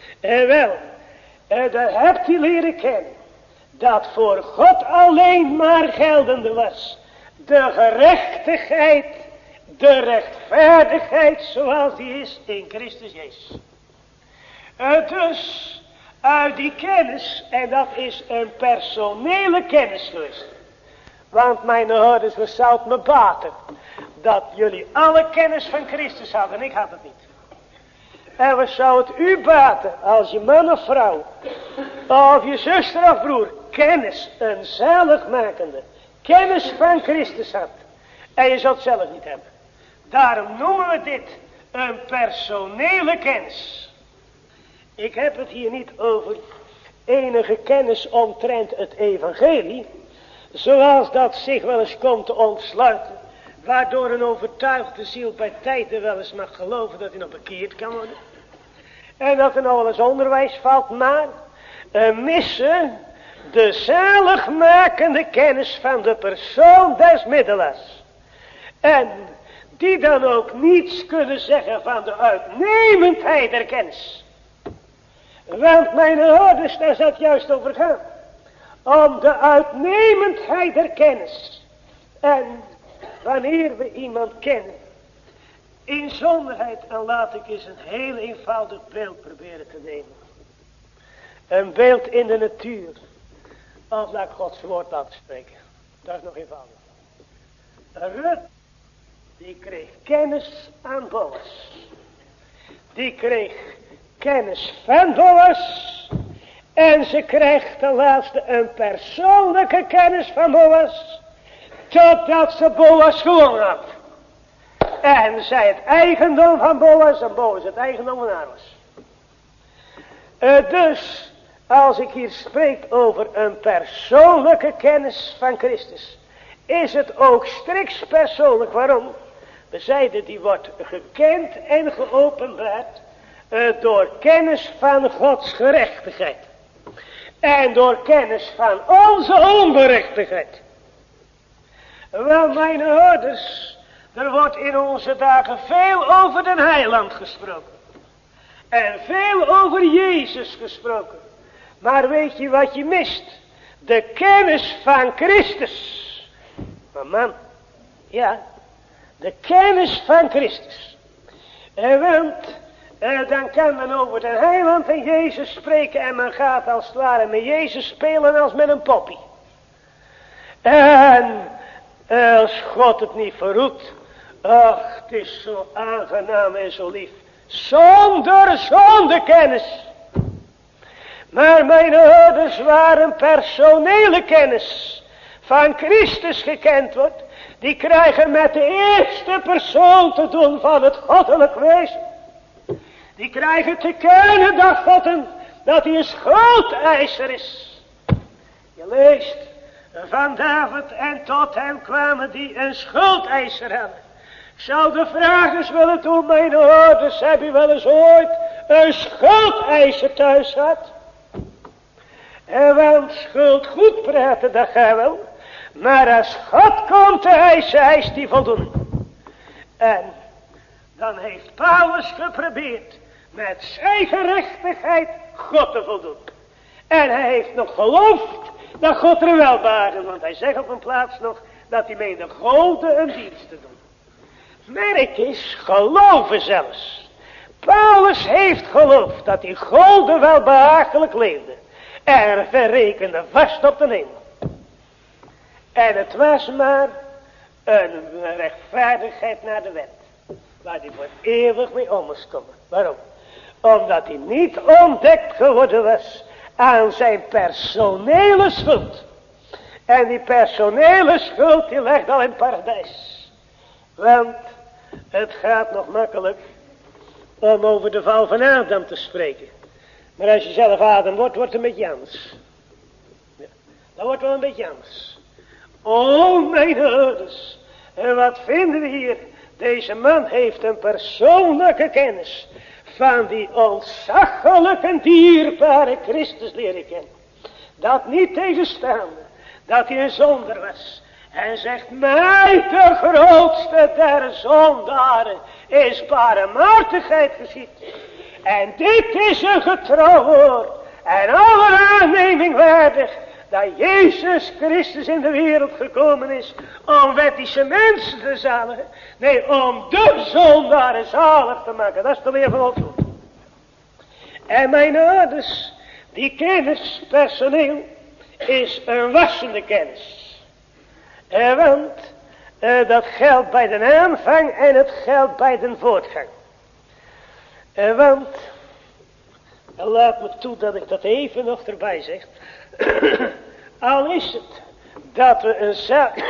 Daar hebt u leren kennen, dat voor God alleen maar geldende was. De gerechtigheid, de rechtvaardigheid zoals die is in Christus Jezus. Dus uit die kennis, en dat is een personele kennis geweest. Want mijn ouders, we zouden me baten dat jullie alle kennis van Christus hadden. En ik had het niet. En we zouden het u baten als je man of vrouw, of je zuster of broer, kennis, een zaligmakende kennis van Christus had. En je zou het zelf niet hebben. Daarom noemen we dit een personele kennis. Ik heb het hier niet over enige kennis omtrent het evangelie, zoals dat zich wel eens komt te ontsluiten, waardoor een overtuigde ziel bij tijden wel eens mag geloven dat hij nog bekeerd kan worden. En dat er nog wel eens onderwijs valt, maar missen de zaligmakende kennis van de persoon des middelaars. En die dan ook niets kunnen zeggen van de uitnemendheid der kennis. Want mijn ouders, daar zou het juist over gaan. Om de uitnemendheid der kennis. En wanneer we iemand kennen, in zonderheid, en laat ik eens een heel eenvoudig beeld proberen te nemen. Een beeld in de natuur. Of laat ik Gods woord laten spreken. Dat is nog eenvoudig. Rut, die kreeg kennis aan Boas. Die kreeg kennis van Boas. En ze krijgt ten laatste een persoonlijke kennis van Boas. Totdat ze Boas gewonnen had. En zij het eigendom van Boas en Boas het eigendom van haar was. Dus als ik hier spreek over een persoonlijke kennis van Christus, is het ook strikt persoonlijk. Waarom? We zeiden die wordt gekend en geopenbaard door kennis van Gods gerechtigheid. En door kennis van onze onberechtigheid. Wel, mijn ouders, er wordt in onze dagen veel over den heiland gesproken. En veel over Jezus gesproken. Maar weet je wat je mist? De kennis van Christus. Maar man, ja, de kennis van Christus. Want dan kan men over de heiland en Jezus spreken en men gaat als het ware met Jezus spelen als met een poppie. En als God het niet verroept, ach, het is zo aangenaam en zo lief. Zonder kennis. Maar mijn ouders waren personele kennis van Christus gekend wordt. Die krijgen met de eerste persoon te doen van het goddelijk wezen. Die krijgen te kennen dat hij een schuldeiser is. Je leest van David en tot hem kwamen die een schuldeiser hadden. Ik zou de vraag eens willen doen, mijn ouders, heb je wel eens ooit een schuldeiser thuis gehad? En want schuld goed praten, dat gaat wel. Maar als God komt te eisen die voldoening. En dan heeft Paulus geprobeerd met zijn gerechtigheid God te voldoen. En hij heeft nog geloofd dat God er wel behaagde. Want hij zegt op een plaats nog dat hij meende goden een dienst te doen. Merk eens, geloven zelfs. Paulus heeft geloofd dat hij goden wel behagelijk leefde. En verrekende vast op de hemel. En het was maar een rechtvaardigheid naar de wet. Waar hij voor eeuwig mee om moest komen. Waarom? Omdat hij niet ontdekt geworden was aan zijn personele schuld. En die personele schuld die ligt al in het paradijs. Want het gaat nog makkelijk om over de val van Adam te spreken. Maar als je zelf Adam wordt, wordt het een beetje anders. Ja, dat wordt wel een beetje anders. O mijn ouders. En wat vinden we hier? Deze man heeft een persoonlijke kennis van die ontzaglijke dierbare Christus leren kennen. Dat niet tegenstaande dat hij een zonder was. En zegt, mij de grootste der zondaren is barmhartigheid geschied. En dit is een getrouw woord en alle aanneming waardig, dat Jezus Christus in de wereld gekomen is om wettische mensen te zaligen. Nee, om de zondaren zalig te maken. Dat is de leer van ons. En mijn ouders, die kennis personeel is een wassende kennis. Want dat geldt bij de aanvang en het geldt bij de voortgang. Want, laat me toe dat ik dat even nog erbij zeg. Al is het dat we een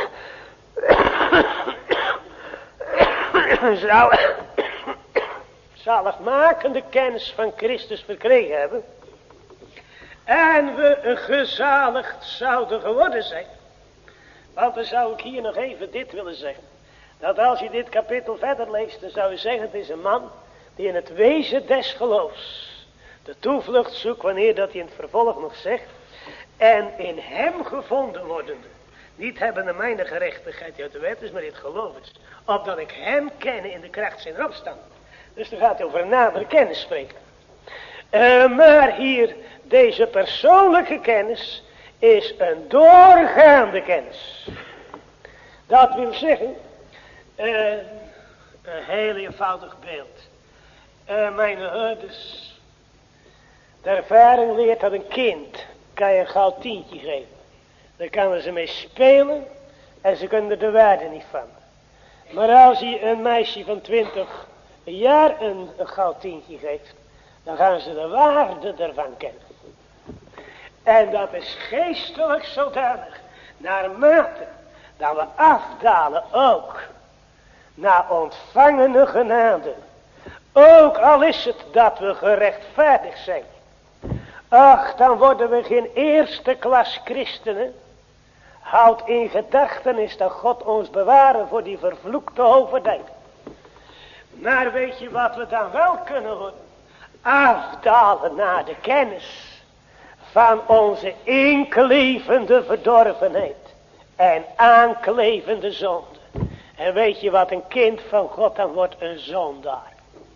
zaligmakende kennis van Christus verkregen hebben. En we gezaligd zouden geworden zijn. Want dan zou ik hier nog even dit willen zeggen. Dat als je dit kapitel verder leest, dan zou je zeggen, het is een man die in het wezen des geloofs de toevlucht zoekt, wanneer dat hij in het vervolg nog zegt. En in hem gevonden wordende, niet hebbende mijn gerechtigheid die uit de wet is, maar in het geloof is, opdat ik hem ken in de kracht zijn opstand. Dus dan gaat hij over een nadere kennis spreken. Maar hier, deze persoonlijke kennis is een doorgaande kennis. Dat wil zeggen, een heel eenvoudig beeld. Mijn ouders, de ervaring leert dat een kind kan je een goud tientje geven. Daar kunnen ze mee spelen en ze kunnen er de waarde niet van. Maar als je een meisje van 20 jaar een goud tientje geeft, dan gaan ze de waarde ervan kennen. En dat is geestelijk zodanig, naarmate dat we afdalen ook naar ontvangene genade. Ook al is het dat we gerechtvaardigd zijn. Ach, dan worden we geen eerste klas christenen. Houd in gedachtenis dat God ons bewaren voor die vervloekte overdijk. Maar weet je wat we dan wel kunnen worden? Afdalen naar de kennis van onze inklevende verdorvenheid en aanklevende zonde. En weet je wat een kind van God dan wordt? Een zondaar.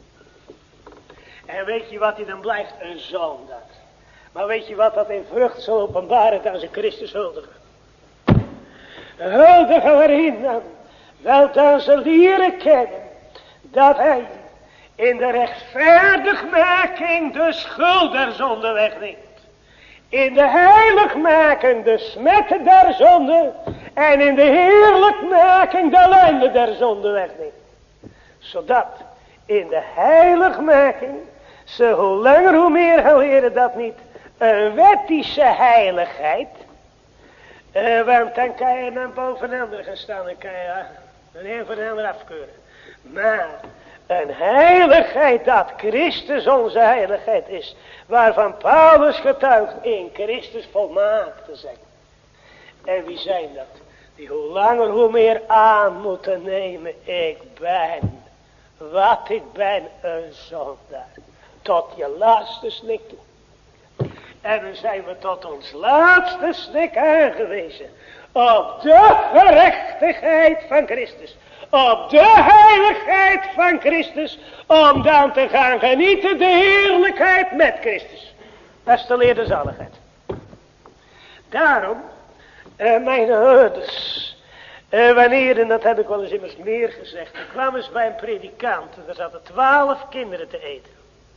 En weet je wat hij dan blijft? Een zondaar. Maar weet je wat dat in vrucht zal openbaren dan ze Christus huldigen? Huldigen waarin dan? Wel dan ze leren kennen dat hij in de rechtvaardigmaking de schuld der zonde wegneemt. In de heiligmaking de smetten der zonde en in de heerlijkmaking de ellende der zonde wegneemt. Zodat in de heiligmaking ze hoe langer hoe meer gaan leren dat niet een wettische heiligheid. Want dan kan je dan boven een ander gaan staan. Dan kan je een van de ander afkeuren. Maar een heiligheid dat Christus onze heiligheid is. Waarvan Paulus getuigt in Christus volmaakt te zijn. En wie zijn dat? Die hoe langer hoe meer aan moeten nemen. Ik ben wat ik ben, een zondaar. Tot je laatste snik toe. En dan zijn we tot ons laatste snik aangewezen. Op de gerechtigheid van Christus. Op de heiligheid van Christus. Om dan te gaan genieten de heerlijkheid met Christus. Dat is de leer der zaligheid. Daarom, mijn ouders. Wanneer, en dat heb ik wel eens immers meer gezegd. Er kwam eens bij een predikant. Er zaten 12 kinderen te eten.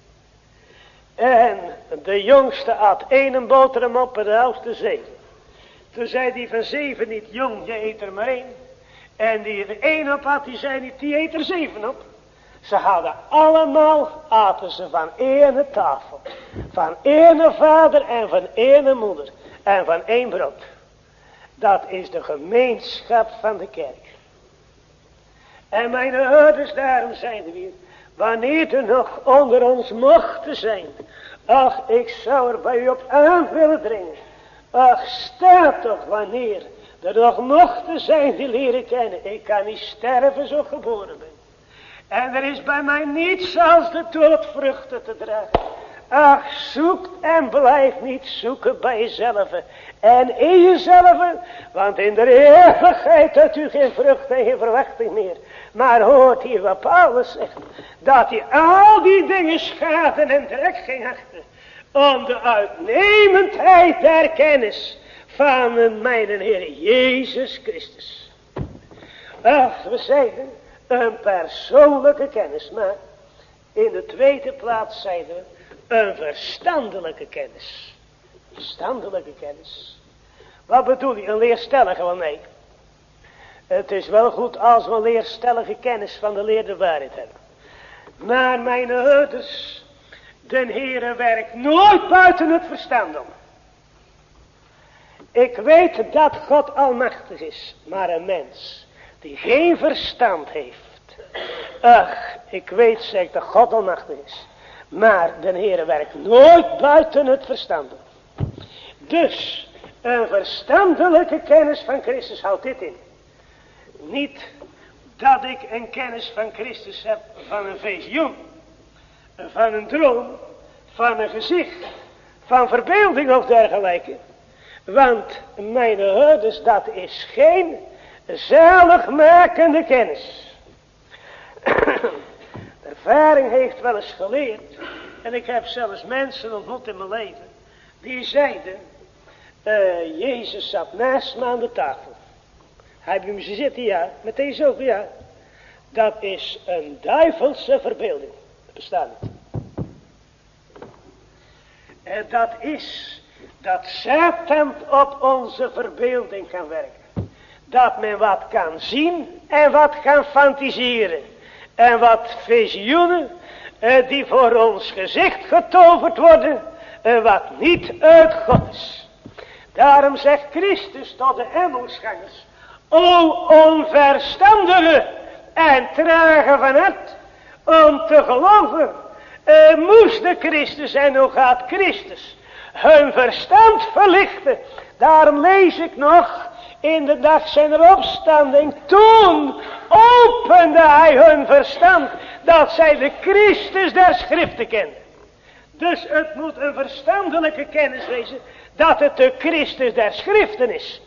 En de jongste at 1 boterham op en de oudste 7. Toen zei die van 7 niet, jong, je eet er maar 1. En die er 1 op had, die zei niet, die eet er 7 op. Ze hadden allemaal, aten ze van 1 tafel. Van 1 vader en van 1 moeder. En van 1 brood. Dat is de gemeenschap van de kerk. En mijn ouders, daarom zijn we hier. Wanneer er nog onder ons mochten zijn. Ach, ik zou er bij u op aan willen dringen. Ach, sta toch wanneer er nog mochten zijn die leren kennen. Ik kan niet sterven zo geboren ben. En er is bij mij niets als de dood vruchten te dragen. Ach, zoek en blijf niet zoeken bij jezelf en in jezelf, want in de eeuwigheid hebt u geen vrucht en geen verwachting meer. Maar hoort hier wat Paulus zegt, dat hij al die dingen schaden en drek ging achter, om de uitnemendheid der kennis van mijn Heer Jezus Christus. Ach, we zeiden een persoonlijke kennis, maar in de tweede plaats zeiden we een verstandelijke kennis. Verstandelijke kennis. Wat bedoel je? Een leerstellige? Wel nee. Het is wel goed als we een leerstellige kennis van de leer der waarheid hebben. Maar mijn ouders, de Heere werkt nooit buiten het verstand om. Ik weet dat God almachtig is, maar een mens die geen verstand heeft. Ach, ik weet zeker dat God almachtig is. Maar de Heere werkt nooit buiten het verstand. Dus een verstandelijke kennis van Christus houdt dit in. Niet dat ik een kennis van Christus heb van een visioen, van een droom, van een gezicht, van verbeelding of dergelijke. Want mijn ouders, dat is geen zaligmakende kennis. De ervaring heeft wel eens geleerd, en ik heb zelfs mensen ontmoet in mijn leven, die zeiden, Jezus zat naast me aan de tafel. Heb je hem zien zitten? Ja. Met deze ogen? Ja. Dat is een duivelse verbeelding. Dat bestaat niet. En dat is dat Satan op onze verbeelding kan werken. Dat men wat kan zien en wat kan fantaseren. En wat visioenen die voor ons gezicht getoverd worden, wat niet uit God is. Daarom zegt Christus tot de hemelsgangers, o onverstandige en trage van hart, om te geloven, moest de Christus en hoe gaat Christus hun verstand verlichten. Daarom lees ik nog, in de dag zijn opstanding, toen opende hij hun verstand, dat zij de Christus der Schriften kenden. Dus het moet een verstandelijke kennis wezen, dat het de Christus der Schriften is.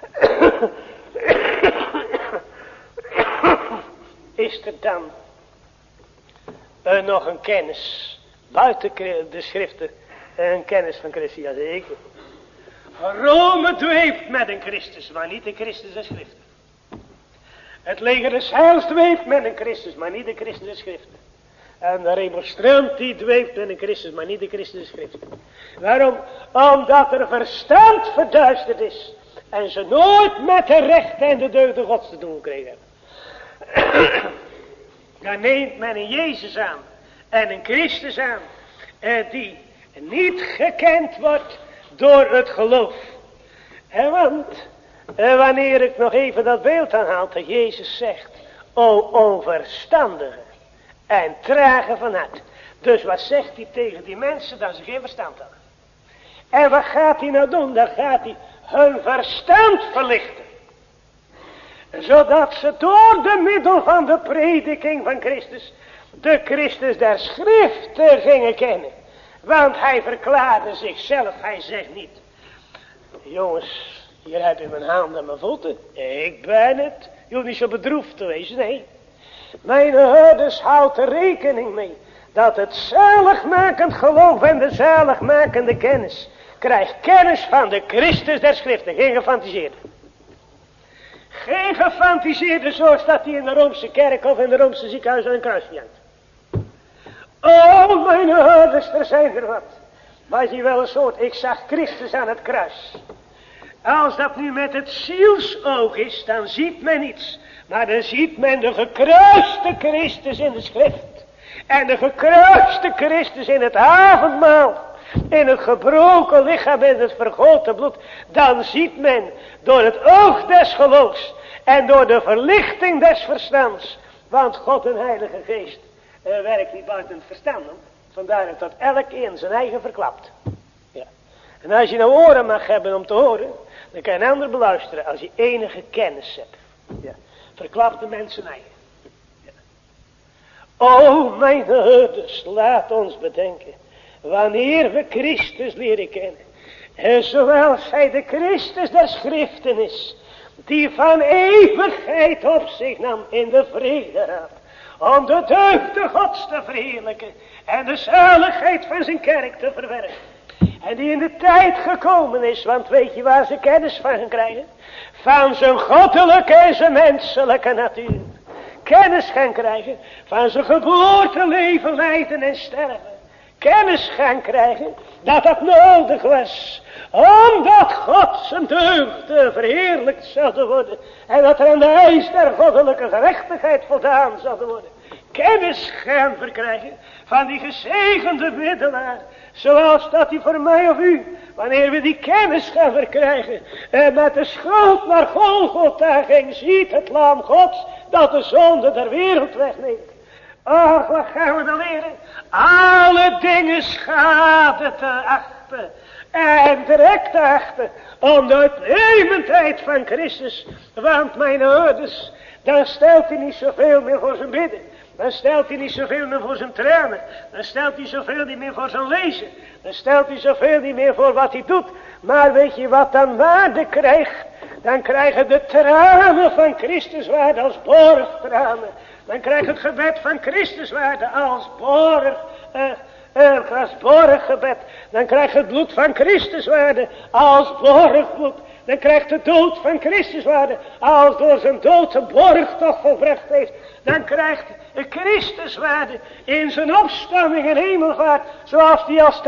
Is er dan nog een kennis buiten de Schriften, een kennis van Christus? Jazeker. Rome dweept met een Christus, maar niet de Christus der Schriften. Het leger des heils dweept met een Christus, maar niet de Christus der Schriften. En de remonstrant die dweept met een Christus, maar niet de Christus der Schriften. Waarom? Omdat er verstand verduisterd is. En ze nooit met de rechten en de deugden Gods te doen gekregen hebben. Dan neemt men een Jezus aan. En een Christus aan. Die niet gekend wordt door het geloof. En want, wanneer ik nog even dat beeld aanhaal, dat Jezus zegt, o onverstandige en trage van hart. Dus wat zegt hij tegen die mensen? Dat ze geen verstand hadden. En wat gaat hij nou doen? Dan gaat hij hun verstand verlichten. Zodat ze door de middel van de prediking van Christus de Christus der Schriften gingen kennen. Want hij verklaarde zichzelf. Hij zegt niet, jongens, hier heb je mijn handen en mijn voeten. Ik ben het. Je hoeft niet zo bedroefd te wezen. Nee. Mijn ouders houdt er rekening mee dat het zaligmakend geloof en de zaligmakende kennis krijgt kennis van de Christus der Schriften. Geen gefantaseerde. Geen gefantaseerde zoals dat hij in de Roomse kerk of in de Roomse ziekenhuis aan een kruisje hangt. Oh, mijn ouders, er zijn er wat. Was hij wel een soort, ik zag Christus aan het kruis. Als dat nu met het zielsoog is, dan ziet men niets. Maar dan ziet men de gekruiste Christus in de schrift. En de gekruiste Christus in het avondmaal. In het gebroken lichaam en het vergoten bloed. Dan ziet men door het oog des geloofs. En door de verlichting des verstands. Want God en Heilige Geest werkt niet buiten het verstand om. Vandaar dat elk in zijn eigen verklapt. Ja. En als je nou oren mag hebben om te horen, dan kan je een ander beluisteren als je enige kennis hebt. Ja. Verklapt de mensen eigen. Ja. O mijn herders, laat ons bedenken, wanneer we Christus leren kennen, en zoals hij de Christus der Schriften is, die van eeuwigheid op zich nam in de vrederaad, om de deugden Gods te verheerlijken en de zaligheid van zijn kerk te verwerven. En die in de tijd gekomen is, want weet je waar ze kennis van gaan krijgen? Van zijn goddelijke en zijn menselijke natuur. Kennis gaan krijgen van zijn geboorte, leven, lijden en sterven. Kennis gaan krijgen dat dat nodig was, omdat God zijn deugden verheerlijkt zouden worden. En dat er aan de eis der goddelijke gerechtigheid voldaan zouden worden. Kennis gaan verkrijgen van die gezegende middelaar. Zoals dat die voor mij of u, wanneer we die kennis gaan verkrijgen, en met de schuld naar Golgotha ging, ziet het lam Gods dat de zonde der wereld wegneemt. Ach, wat gaan we dan leren? Alle dingen schade te achten en direct te achten om de uitnemendheid van Christus. Want mijn ouders, dan stelt hij niet zoveel meer voor zijn bidden. Dan stelt hij niet zoveel meer voor zijn tranen. Dan stelt hij zoveel niet meer voor zijn lezen. Dan stelt hij zoveel niet meer voor wat hij doet. Maar weet je wat dan waarde krijgt? Dan krijgen de tranen van Christus waarde als borgtranen. Dan krijgt het gebed van Christus waarde als borggebed. Dan krijgt het bloed van Christus waarde als borgbloed. Dan krijgt de dood van Christus waarde als door zijn dood een borgtocht volbracht heeft. Dan krijgt Christus waarde in zijn opstanding en hemelvaart, zoals hij als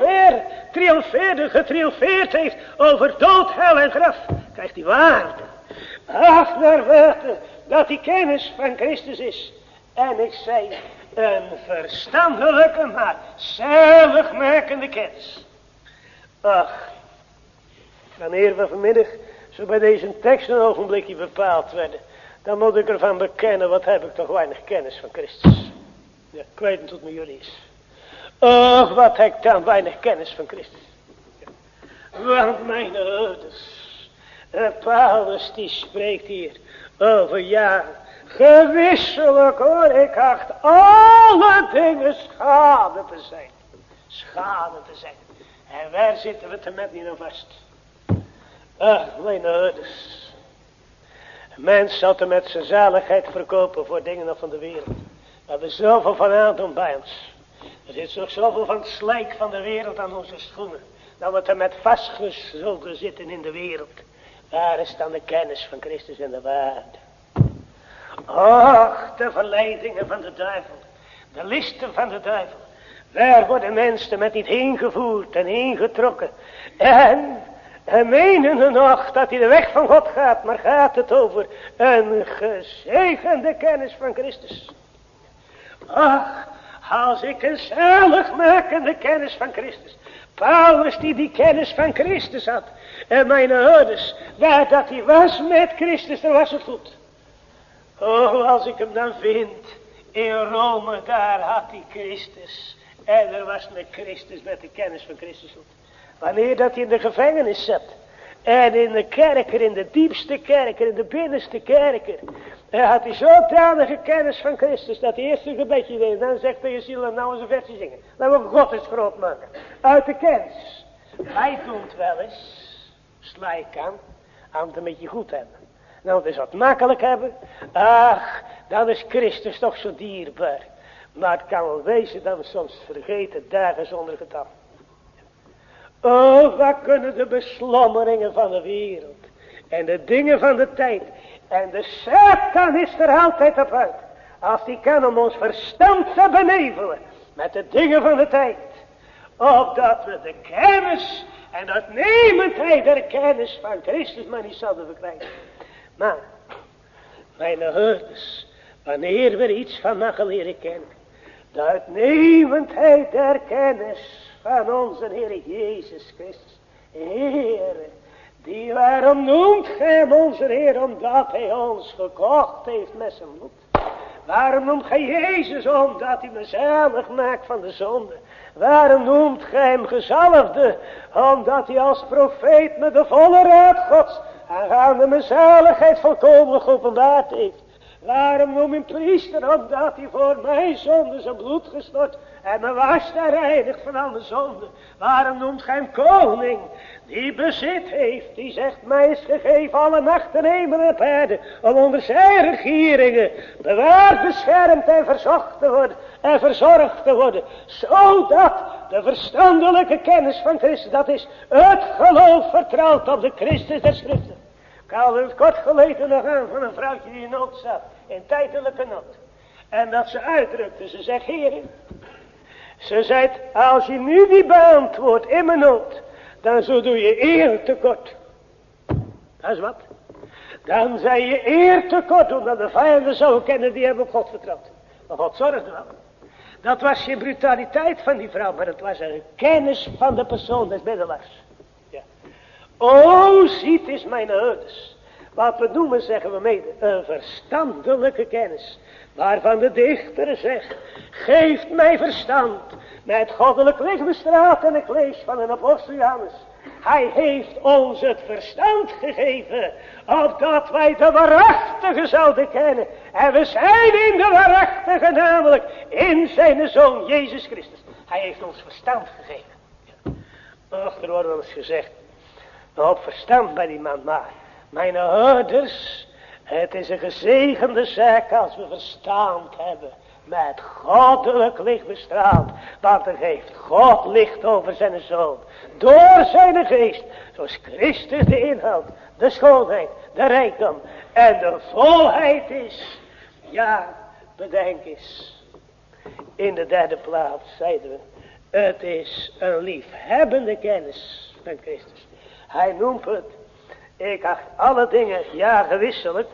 getriomfeerd heeft over dood, hel en graf. Krijgt hij waarde. Ach, naar buiten dat die kennis van Christus is. En ik zei, een verstandelijke, maar zaligmakende kennis. Ach, wanneer we vanmiddag zo bij deze tekst een ogenblikje bepaald werden, dan moet ik ervan bekennen, wat heb ik toch weinig kennis van Christus. Ja, ik weet niet wat met jullie is. Och, wat heb ik dan weinig kennis van Christus. Ja. Want mijn ouders, Paulus die spreekt hier over ja, gewisselijk hoor, ik acht alle dingen schade te zijn. Schade te zijn. En waar zitten we te met niet aan vast? Ach, mijn ouders. Een mens zou er met zijn zaligheid verkopen voor dingen van de wereld. We hebben zoveel van aandoen bij ons. Er zit nog zoveel van het slijk van de wereld aan onze schoenen. Dat we er met vastgezogen zitten in de wereld. Waar is dan de kennis van Christus en de waarde? Och, de verleidingen van de duivel. De listen van de duivel. Waar worden mensen met niet heen gevoerd en heen getrokken. En menen nog dat hij de weg van God gaat. Maar gaat het over een gezegende kennis van Christus. Ach, als ik een zaligmakende kennis van Christus. Paulus die kennis van Christus had. En mijn ouders, waar dat hij was met Christus, dan was het goed. Oh, als ik hem dan vind in Rome, daar had hij Christus. En er was met Christus, met de kennis van Christus goed. Wanneer dat hij in de gevangenis zat. En in de kerker, in de diepste kerker, in de binnenste kerker. Had hij zodanige kennis van Christus, dat hij eerst een gebedje deed. Dan zegt hij je ziel, nou eens een versje zingen. Laten we God eens groot maken. Uit de kennis. Wij doen het wel eens. Sla ik aan het een beetje goed hebben. Nou, het is wat makkelijk hebben. Ach, dan is Christus toch zo dierbaar. Maar het kan wel wezen dat we soms vergeten dagen zonder getal. Oh, wat kunnen de beslommeringen van de wereld. En de dingen van de tijd. En de Satan is er altijd op uit. Als die kan om ons verstand te benevelen. Met de dingen van de tijd. Opdat we de kennis en de uitnemendheid der kennis van Christus maar niet zouden verkrijgen. Maar, mijn hoorders, wanneer we iets van mogen leren kennen. De uitnemendheid der kennis van onze Heer Jezus Christus. Heere, die waarom noemt gij hem onze Heer, omdat hij ons gekocht heeft met zijn bloed. Waarom noemt gij Jezus? Omdat hij me zalig maakt van de zonde. Waarom noemt gij hem gezalfde? Omdat hij als profeet me de volle raad Gods aangaande mijn zaligheid volkomen geopenbaard heeft. Waarom noem je priester? Omdat hij voor mijn zonde zijn bloed gestort en me wast en reinigt van alle zonden. Waarom noemt gij hem koning? Die bezit heeft, die zegt mij is gegeven alle macht en hemel en op aarde, om onder zijn regeringen bewaard, beschermd en verzocht te worden en verzorgd te worden, zodat de verstandelijke kennis van Christus, dat is het geloof vertrouwd op de Christus der Schriften. Ik haalde het kort geleden nog aan van een vrouwtje die in nood zat, in tijdelijke nood. En dat ze uitdrukte, ze zegt, heren, ze zei, als je nu niet beantwoordt in mijn nood, dan zo doe je eer tekort. Dat is wat. Dan zei je eer tekort, omdat de vijanden zouden kennen, die hebben op God vertrouwd. Maar God zorgde wel. Dat was geen brutaliteit van die vrouw, maar het was een kennis van de persoon des middelaars. Ja. O, ziet is mijn herders. Wat we noemen, zeggen we mede, een verstandelijke kennis. Waarvan de dichter zegt, geeft mij verstand met goddelijk licht bestraald. En ik lees van een apostel Johannes. Hij heeft ons het verstand gegeven, opdat wij de waarachtige zouden kennen. En we zijn in de waarachtige, namelijk in zijn Zoon Jezus Christus. Hij heeft ons verstand gegeven. Och, er wordt wel eens gezegd, op verstand bij die man, maar mijn herders, het is een gezegende zaak als we verstand hebben, met goddelijk licht bestraald, want er geeft God licht over zijn Zoon, door zijn geest, zoals Christus de inhoud, de schoonheid, de rijkdom en de volheid is. Ja, bedenk eens, in de derde plaats zeiden we, het is een liefhebbende kennis van Christus. Hij noemt het, ik acht alle dingen, ja gewisselijk,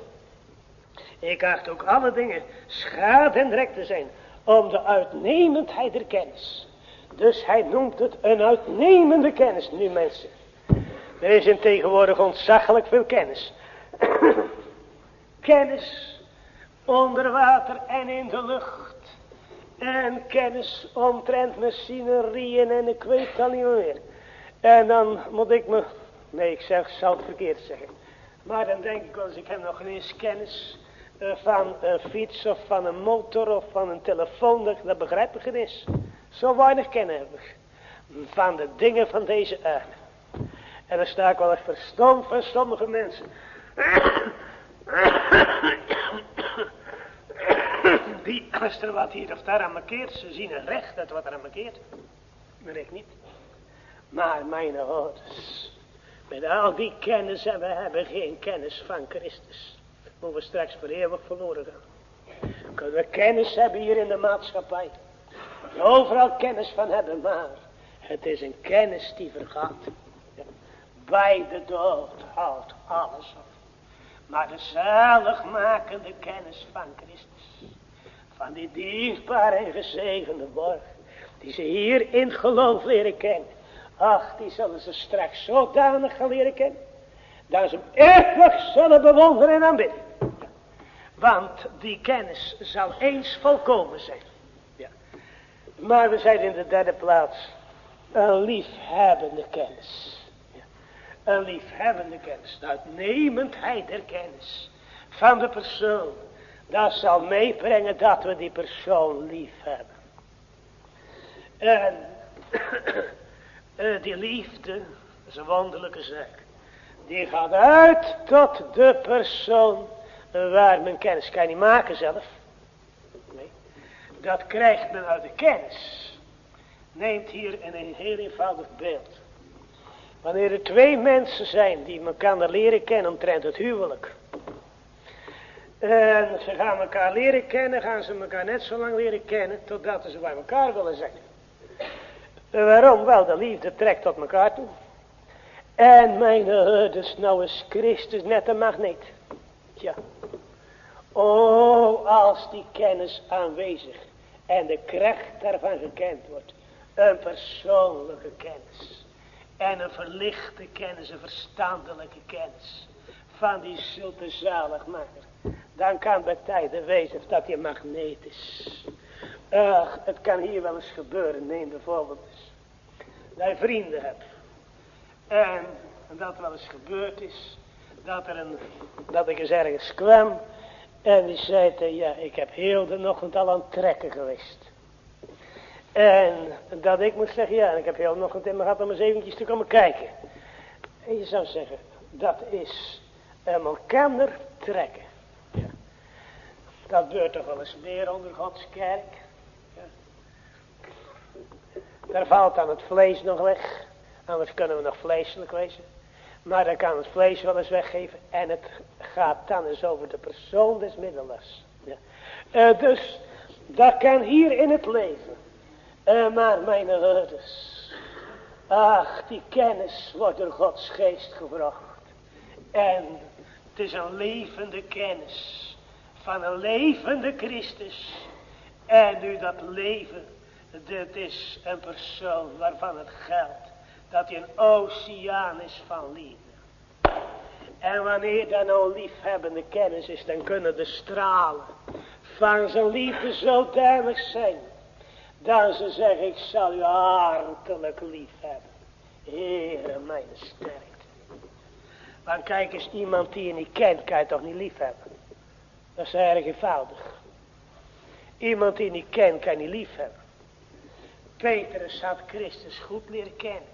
ik acht ook alle dingen schade en drek te zijn, om de uitnemendheid der kennis. Dus hij noemt het een uitnemende kennis. Nu mensen, er is in tegenwoordig ontzaglijk veel kennis. Kennis onder water en in de lucht. En kennis omtrent machinerieën en ik weet het al niet meer. En dan moet ik me, nee ik zou het verkeerd zeggen. Maar dan denk ik wel eens, ik heb nog eens kennis van een fiets of van een motor of van een telefoon, dat begrijp ik het is. Zo weinig kennen heb ik van de dingen van deze aarde. En dan sta ik wel eens verstomd van sommige mensen. Die, als er wat hier of daar aan markeert, ze zien er recht dat wat er aan markeert. Maar ik niet. Maar mijn ouders, met al die kennis en we hebben geen kennis van Christus. Moeten we straks voor eeuwig verloren gaan. Kunnen we kennis hebben hier in de maatschappij. Overal kennis van hebben, maar het is een kennis die vergaat. Ja. Bij de dood houdt alles op. Maar de zaligmakende kennis van Christus, van die dierbare en gezegende borg, die ze hier in het geloof leren kennen. Ach, die zullen ze straks zodanig gaan leren kennen, dat ze hem eeuwig zullen bewonderen en aanbidden. Want die kennis zal eens volkomen zijn. Ja. Maar we zijn in de derde plaats een liefhebbende kennis. Ja. Een liefhebbende kennis. De uitnemendheid der kennis van de persoon. Dat zal meebrengen dat we die persoon lief hebben. En die liefde is een wonderlijke zaak. Die gaat uit tot de persoon waar men kennis kan niet maken zelf. Nee. Dat krijgt men uit de kennis. Neemt hier een heel eenvoudig beeld. Wanneer er twee mensen zijn die elkaar leren kennen omtrent het huwelijk. En ze gaan elkaar leren kennen, gaan ze elkaar net zo lang leren kennen totdat ze bij elkaar willen zijn. Waarom? Wel, de liefde trekt tot elkaar toe. En mijn herders, nou is Christus net een magneet. Ja. Oh, als die kennis aanwezig en de kracht daarvan gekend wordt. Een persoonlijke kennis. En een verlichte kennis, een verstandelijke kennis. Van die zulte zaligmaker. Dan kan het bij tijden wezen dat je magneet is. Het kan hier wel eens gebeuren. Neem bijvoorbeeld eens dat je vrienden hebt. En dat wel eens gebeurd is. Dat ik eens ergens kwam. En die zei, ja, ik heb heel de ochtend al aan het trekken geweest. En dat ik moest zeggen, ja, ik heb heel de ochtend in me gehad om eens eventjes te komen kijken. En je zou zeggen, dat is elkander trekken. Ja. Dat gebeurt toch wel eens meer onder Gods kerk. Ja. Daar valt dan het vlees nog weg. Anders kunnen we nog vleeselijk wezen. Maar dan kan het vlees wel eens weggeven. En het gaat dan eens over de persoon des middelaars. Ja. Dus dat kan hier in het leven. Maar mijn ouders. Ach, die kennis wordt door Gods geest gebracht. En het is een levende kennis. Van een levende Christus. En nu dat leven. Dit is een persoon waarvan het geldt. Dat hij een oceaan is van liefde. En wanneer dan nou liefhebbende kennis is. Dan kunnen de stralen van zijn liefde zo duidelijk zijn. Dan ze zeggen, ik zal u hartelijk lief hebben. Heere, mijn sterkte. Want kijk eens, iemand die je niet kent, kan je toch niet lief hebben. Dat is erg eenvoudig. Iemand die je niet kent, kan je niet lief hebben. Petrus had Christus goed leren kennen.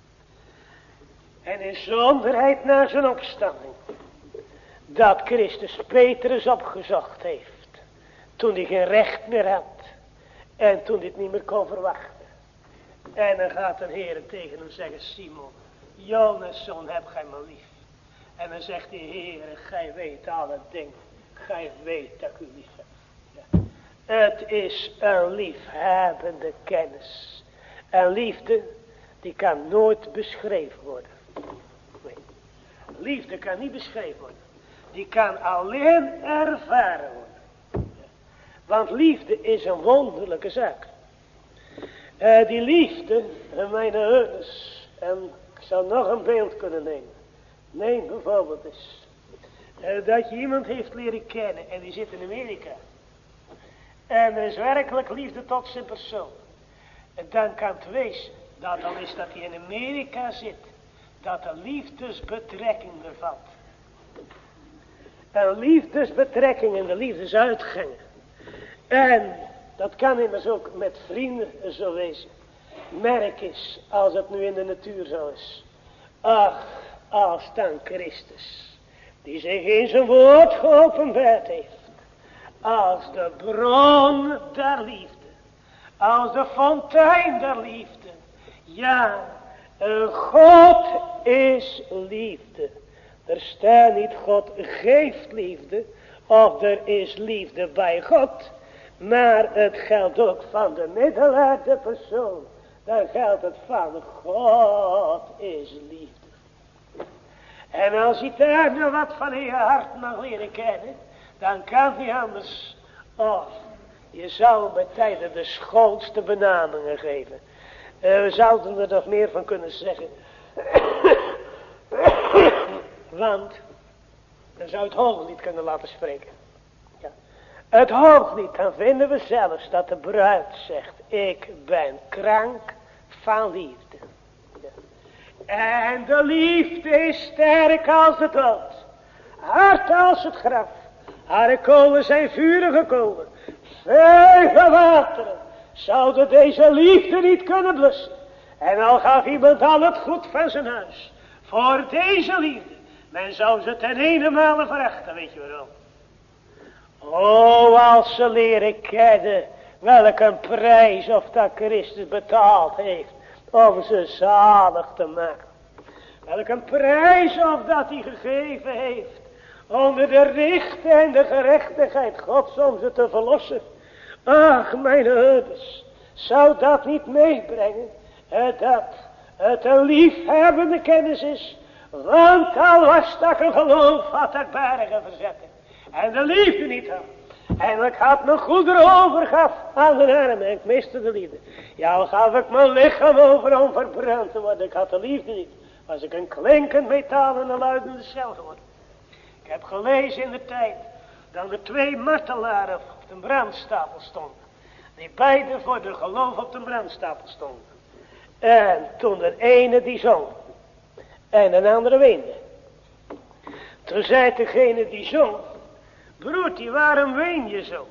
En in zonderheid na zijn opstanding. Dat Christus Petrus opgezocht heeft. Toen hij geen recht meer had. En toen hij het niet meer kon verwachten. En dan gaat de Heer tegen hem zeggen, Simon, Jonas' zoon, heb gij me lief. En dan zegt de Heer, gij weet alle dingen. Gij weet dat ik u lief heb. Ja. Het is een liefhebbende kennis. En liefde, die kan nooit beschreven worden. Nee. Liefde kan niet beschreven worden. Die kan alleen ervaren worden. Want liefde is een wonderlijke zaak. Die liefde, mijn ouders, en ik zou nog een beeld kunnen nemen. Neem bijvoorbeeld eens. Dat je iemand heeft leren kennen en die zit in Amerika. En er is werkelijk liefde tot zijn persoon. En dan kan het wezen, dat al is dat hij in Amerika zit, dat de liefdesbetrekking er valt. Een liefdesbetrekking en de liefdesuitgangen. En dat kan immers ook met vrienden zo wezen. Merk eens, als het nu in de natuur zo is. Ach, als dan Christus, die zich in zijn woord geopenbaard heeft. Als de bron der liefde. Als de fontein der liefde. Ja, God is liefde. Er staat niet God geeft liefde. Of er is liefde bij God. Maar het geldt ook van de middelaar, de persoon. Dan geldt het van God is liefde. En als je daar nog wat van in je hart mag leren kennen. Dan kan hij anders. Of je zou bij tijden de schoonste benamingen geven. We zouden er nog meer van kunnen zeggen. Want dan zou het Hooglied kunnen laten spreken. Ja. Het Hooglied, dan vinden we zelfs dat de bruid zegt. Ik ben krank van liefde. Ja. En de liefde is sterk als de dood. Hard als het graf. Haar kolen zijn vurige kolen. Vele wateren zouden deze liefde niet kunnen blussen. En al gaf iemand al het goed van zijn huis. Voor deze liefde. Men zou ze ten ene male verachten, weet je waarom? Oh, als ze leren kennen welk een prijs of dat Christus betaald heeft om ze zalig te maken. Welk een prijs of dat hij gegeven heeft onder de richten en de gerechtigheid Gods om ze te verlossen. Ach, mijn ouders, zou dat niet meebrengen dat het een liefhebbende kennis is. Want al was dat een geloof had ik bergen verzetten. En de liefde niet had. En ik had mijn goederen overgaf aan de armen. En ik miste de liefde. Ja, al gaf ik mijn lichaam over om verbrand te worden. Ik had de liefde niet. Was ik een klinkend metaal en een luidende cel geworden. Ik heb gelezen in de tijd. dan de 2 martelaren op de brandstapel stonden. Die beide voor de geloof op de brandstapel stonden. En toen de ene die zong. En de andere weende. Toen zei degene die zong. Broertje, waarom ween je zo?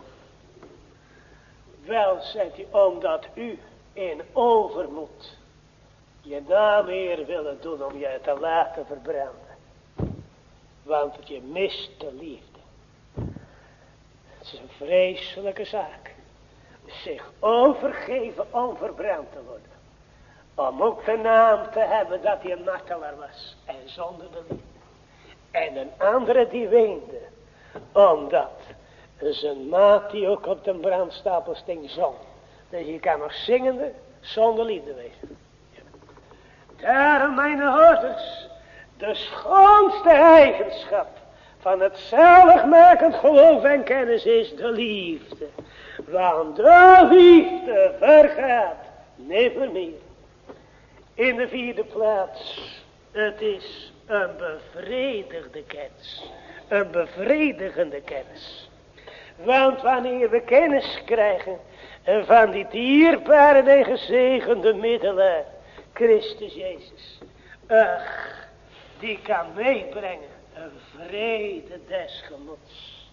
Wel, zegt hij, omdat u in overmoed je naam eer willen doen om je te laten verbranden. Want je mist de liefde. Het is een vreselijke zaak. Zich overgeven om verbrand te worden. Om ook de naam te hebben dat hij een martelaar was. En zonder de liefde. En een andere die weende. Omdat zijn maat die ook op de brandstapel sting zong. Dus je kan nog zingende zonder liefde wezen. Ja. Daarom mijn hoorders. De schoonste eigenschap van het zaligmakend geloof en kennis is de liefde. Want de liefde vergaat nimmer meer. In de 4e plaats. Het is een bevredigde kennis. Een bevredigende kennis. Want wanneer we kennis krijgen van die dierbare en gezegende middelen, Christus Jezus, die kan meebrengen een vrede des gemoeds.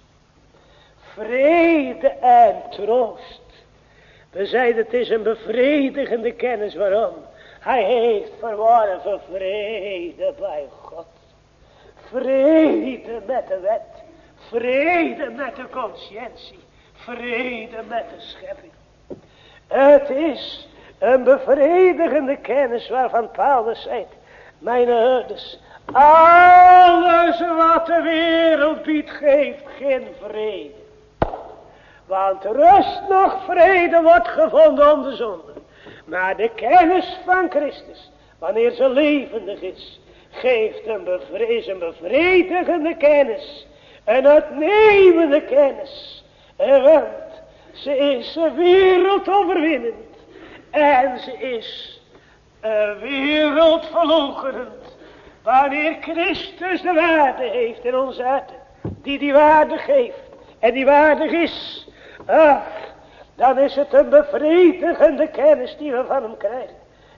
Vrede en troost. We zeiden het is een bevredigende kennis. Waarom? Hij heeft verworven vrede bij God. Vrede met de wet. Vrede met de conscientie. Vrede met de schepping. Het is een bevredigende kennis waarvan Paulus zegt. Mijn herders. Alles wat de wereld biedt geeft geen vrede. Want rust nog vrede wordt gevonden om de zonde. Maar de kennis van Christus, wanneer ze levendig is, geeft een bevredigende kennis. Een uitnemende kennis. Want ze is wereldoverwinnend. En ze is wereldverloochenend. Wanneer Christus de waarde heeft in ons hart, die waarde geeft en die waardig is, dan is het een bevredigende kennis die we van hem krijgen.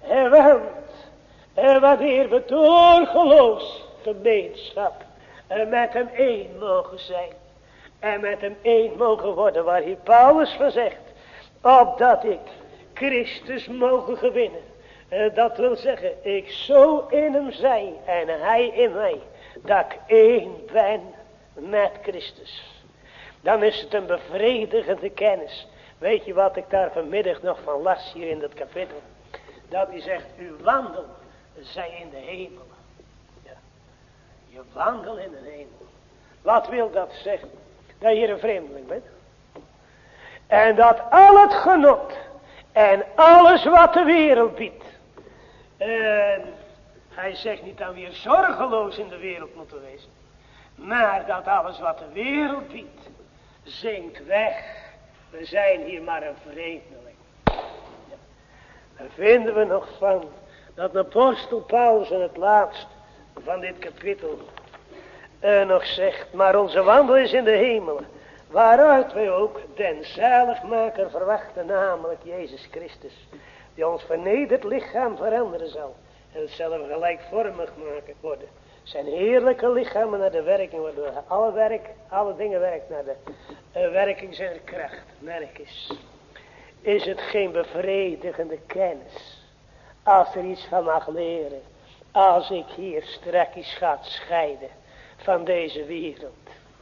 Want wanneer we door geloofsgemeenschap met hem één mogen zijn en met hem één mogen worden, waar hier Paulus van zegt, opdat ik Christus mogen gewinnen. Dat wil zeggen, ik zo in hem zij en hij in mij, dat ik één ben met Christus. Dan is het een bevredigende kennis. Weet je wat ik daar vanmiddag nog van las hier in dat kapitel? Dat hij zegt, uw wandel zij in de hemel. Ja. Je wandel in de hemel. Wat wil dat zeggen? Dat je hier een vreemdeling bent. En dat al het genot en alles wat de wereld biedt. En hij zegt niet dat we hier zorgeloos in de wereld moeten wezen. Maar dat alles wat de wereld biedt, zinkt weg. We zijn hier maar een vreemdeling. Ja. Daar vinden we nog van dat de apostel Paulus in het laatst van dit kapitel nog zegt. Maar onze wandel is in de hemelen. Waaruit wij ook den zaligmaker verwachten, namelijk Jezus Christus. Die ons vernederd lichaam veranderen zal. En het zal gelijkvormig maken worden. Zijn heerlijke lichamen naar de werking worden. Alle dingen werkt naar de werking zijn kracht. Merk eens. Is het geen bevredigende kennis. Als er iets van mag leren. Als ik hier strakjes ga scheiden van deze wereld.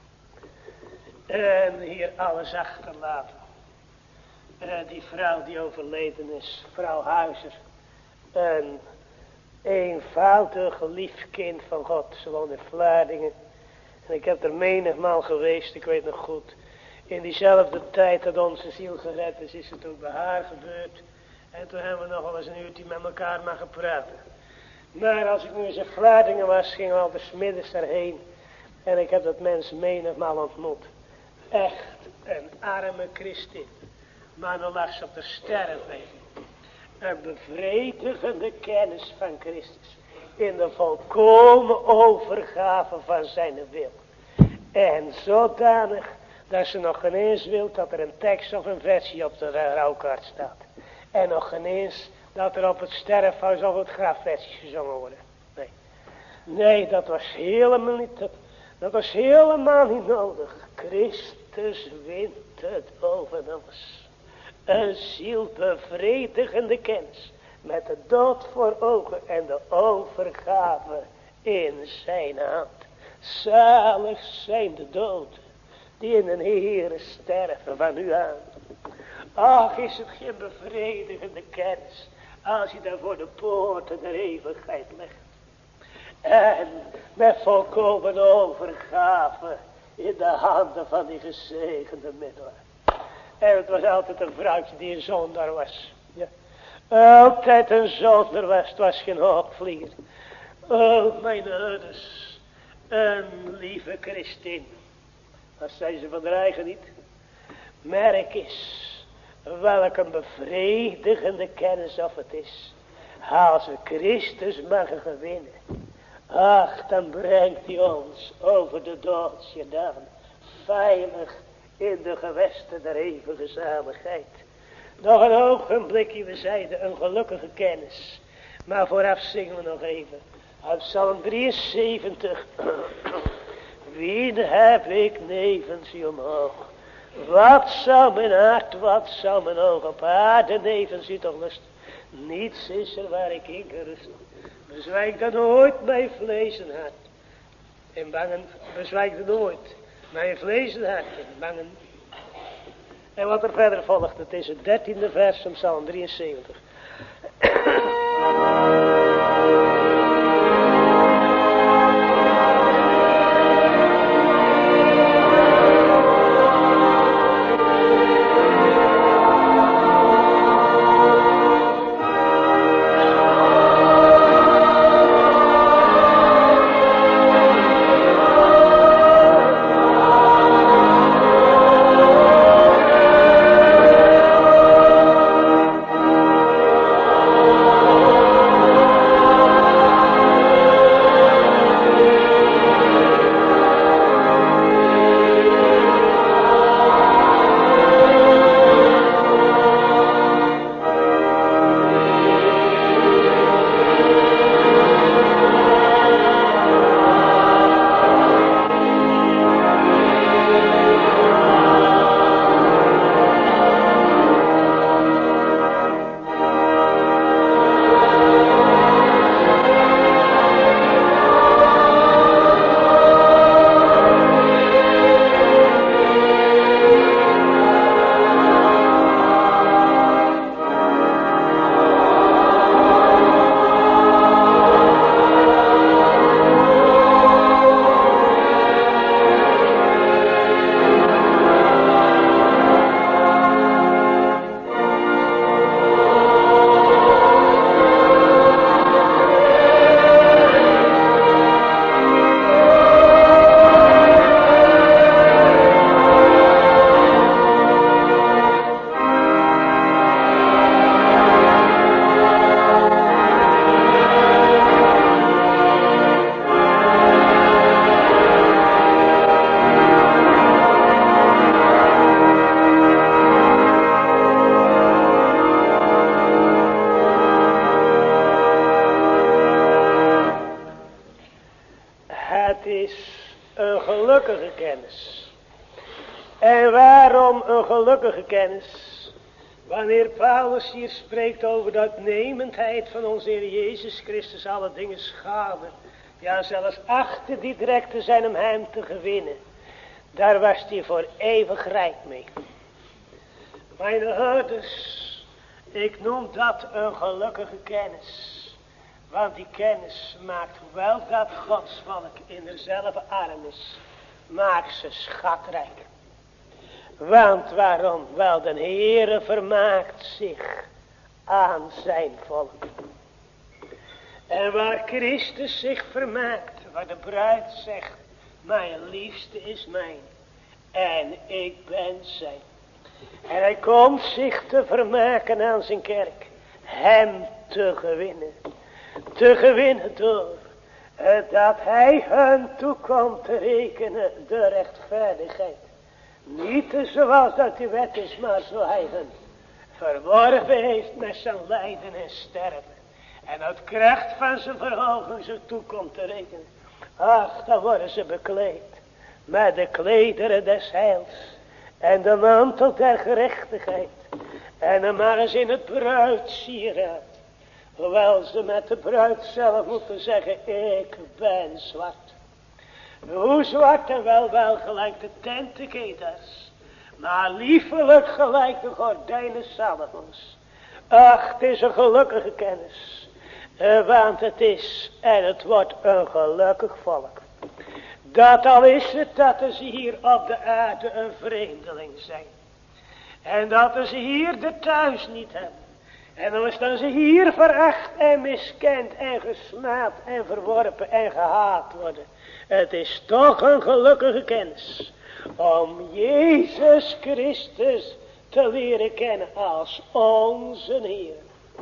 En hier alles achterlaten. Die vrouw die overleden is. Vrouw Huizer. Een eenvoudig lief kind van God. Ze woont in Vlaardingen. En ik heb er menigmaal geweest. Ik weet nog goed. In diezelfde tijd dat onze ziel gered is. Is het ook bij haar gebeurd. En toen hebben we nog wel eens een uurtje met elkaar mogen praten. Maar als ik nu eens in Vlaardingen was. Gingen we al de smiddags daarheen. En ik heb dat mens menigmaal ontmoet. Echt een arme christin. Maar dan lag ze op de sterfbed. Een bevredigende kennis van Christus. In de volkomen overgave van zijn wil. En zodanig dat ze nog geen eens wil dat er een tekst of een versie op de rouwkaart staat. En nog geen eens dat er op het sterfhuis of het graf versies gezongen worden. Nee. Nee, dat was helemaal niet, dat was helemaal niet nodig. Christus wint het boven alles. Een zielbevredigende kennis. Met de dood voor ogen en de overgave in zijn hand. Zalig zijn de doden die in de Heere sterven van u aan. Ach, is het geen bevredigende kennis als je daar voor de poorten der eeuwigheid legt. En met volkomen overgave in de handen van die gezegende middelaar. En het was altijd een vrouwtje die een zondaar was. Ja. Altijd een zondaar was, het was geen hoogvlieger. Oh, mijn ouders, een lieve Christin. Dat zei ze van de eigen niet. Merk eens welk een bevredigende kennis of het is. Als we Christus mogen gewinnen. Ach, dan brengt hij ons over de doodsjordaan. Veilig in de gewesten der eeuwige zaligheid. Nog een ogenblikje, we zeiden een gelukkige kennis. Maar vooraf zingen we nog even. Uit Psalm 73. Wien heb ik nevens u omhoog? Wat zou mijn hart, wat zou mijn oog op aarde nevens u toch lust? Niets is er waar ik in kan rusten. Bezwijkt dan nooit mijn vlees en hart. En bangen, bezwijkt dan nooit mijn vlees en hart en bangen. En wat er verder volgt, het is het 13e vers van Psalm 73. Gelukkige kennis. Wanneer Paulus hier spreekt over de uitnemendheid van onze Heer Jezus Christus alle dingen schade. Ja, zelfs achter die direkte zijn om hem te gewinnen. Daar was hij voor eeuwig rijk mee. Mijn ouders, ik noem dat een gelukkige kennis. Want die kennis maakt, hoewel dat Gods volk in derzelfde arm is, maakt ze schatrijk. Want waarom? Wel, de Heere vermaakt zich aan zijn volk. En waar Christus zich vermaakt, waar de bruid zegt, mijn liefste is mijn en ik ben zijn. En hij komt zich te vermaken aan zijn kerk, hem te gewinnen. Te gewinnen door dat hij hun toekomt te rekenen de rechtvaardigheid. Niet zoals dat de wet is, maar zo hij hen verworven heeft met zijn lijden en sterven. En uit kracht van zijn verhoging zijn toekomst te rekenen. Ach, dan worden ze bekleed met de klederen des heils. En de mantel der gerechtigheid. En dan maken ze in het bruidsieraad. Hoewel ze met de bruid zelf moeten zeggen, ik ben zwart. Hoe zwart en wel gelijk de tenteketers. Maar liefelijk gelijk de gordijnen Salomons. Ach, het is een gelukkige kennis. Want het is en het wordt een gelukkig volk. Dat al is het dat ze hier op de aarde een vreemdeling zijn. En dat ze hier de thuis niet hebben. En dan staan ze hier veracht en miskend en gesmaad en verworpen en gehaat worden. Het is toch een gelukkige kennis om Jezus Christus te leren kennen als onze Heer.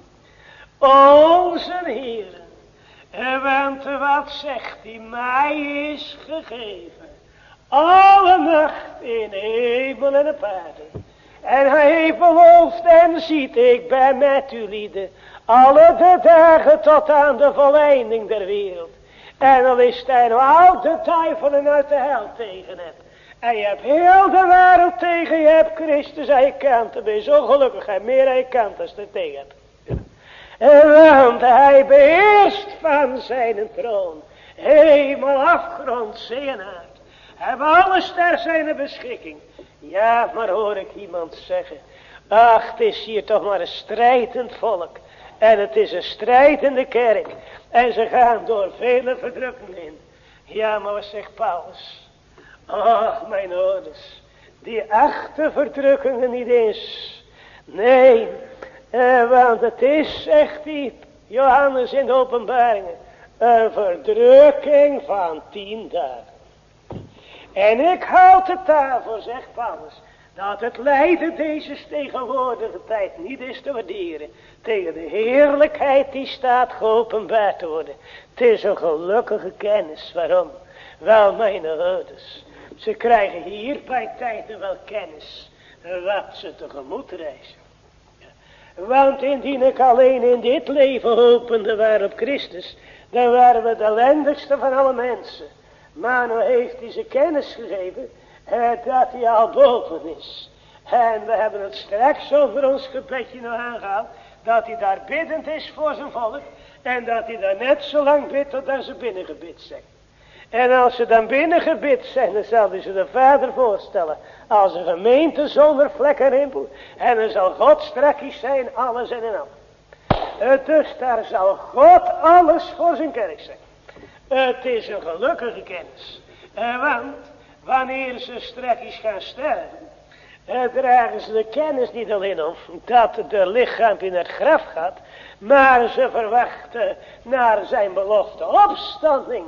Onze Heer. Want wat zegt hij? Mij is gegeven alle macht in hemel en op aarde. En hij heeft beloofd en ziet, ik ben met u lieden alle de dagen tot aan de voleinding der wereld. En dan is hij nog al de duivelen uit de hel tegen hem. En je hebt heel de wereld tegen je, hebt Christus aan je kant. Dan ben je zo gelukkig en meer aan je kant als je tegen hebt. Want hij beheerst van zijn troon hemel, afgrond, zee en aard. Hebben alles ter zijn beschikking. Ja, maar hoor ik iemand zeggen, ach, het is hier toch maar een strijdend volk. En het is een strijdende kerk. En ze gaan door vele verdrukkingen in. Ja, maar wat zegt Paulus? Ach, mijn ouders, die achten verdrukkingen niet eens. Nee, want het is, zegt hij, Johannes in de Openbaringen, een verdrukking van 10 dagen. En ik houd het daarvoor, zegt Paulus, dat het lijden deze tegenwoordige tijd niet is te waarderen tegen de heerlijkheid die staat geopenbaard te worden. Het is een gelukkige kennis. Waarom? Wel, mijn ouders, ze krijgen hier bij tijden wel kennis wat ze tegemoet reizen. Want indien ik alleen in dit leven hopende waar op Christus, dan waren we de ellendigste van alle mensen. Maar nu heeft hij ze kennis gegeven dat hij al boven is. En we hebben het straks over ons gebedje nog aangehaald, dat hij daar biddend is voor zijn volk. En dat hij daar net zo lang bidt totdat ze binnengebid zijn. En als ze dan binnengebid zijn, dan zal hij ze de Vader voorstellen als een gemeente zonder vlek en rimpel. En dan zal God strakjes zijn, alles en in al. Dus daar zal God alles voor zijn kerk zijn. Het is een gelukkige kennis. Want wanneer ze strakjes gaan sterven, dragen ze de kennis niet alleen om dat de lichaam in het graf gaat, maar ze verwachten naar zijn belofte opstanding.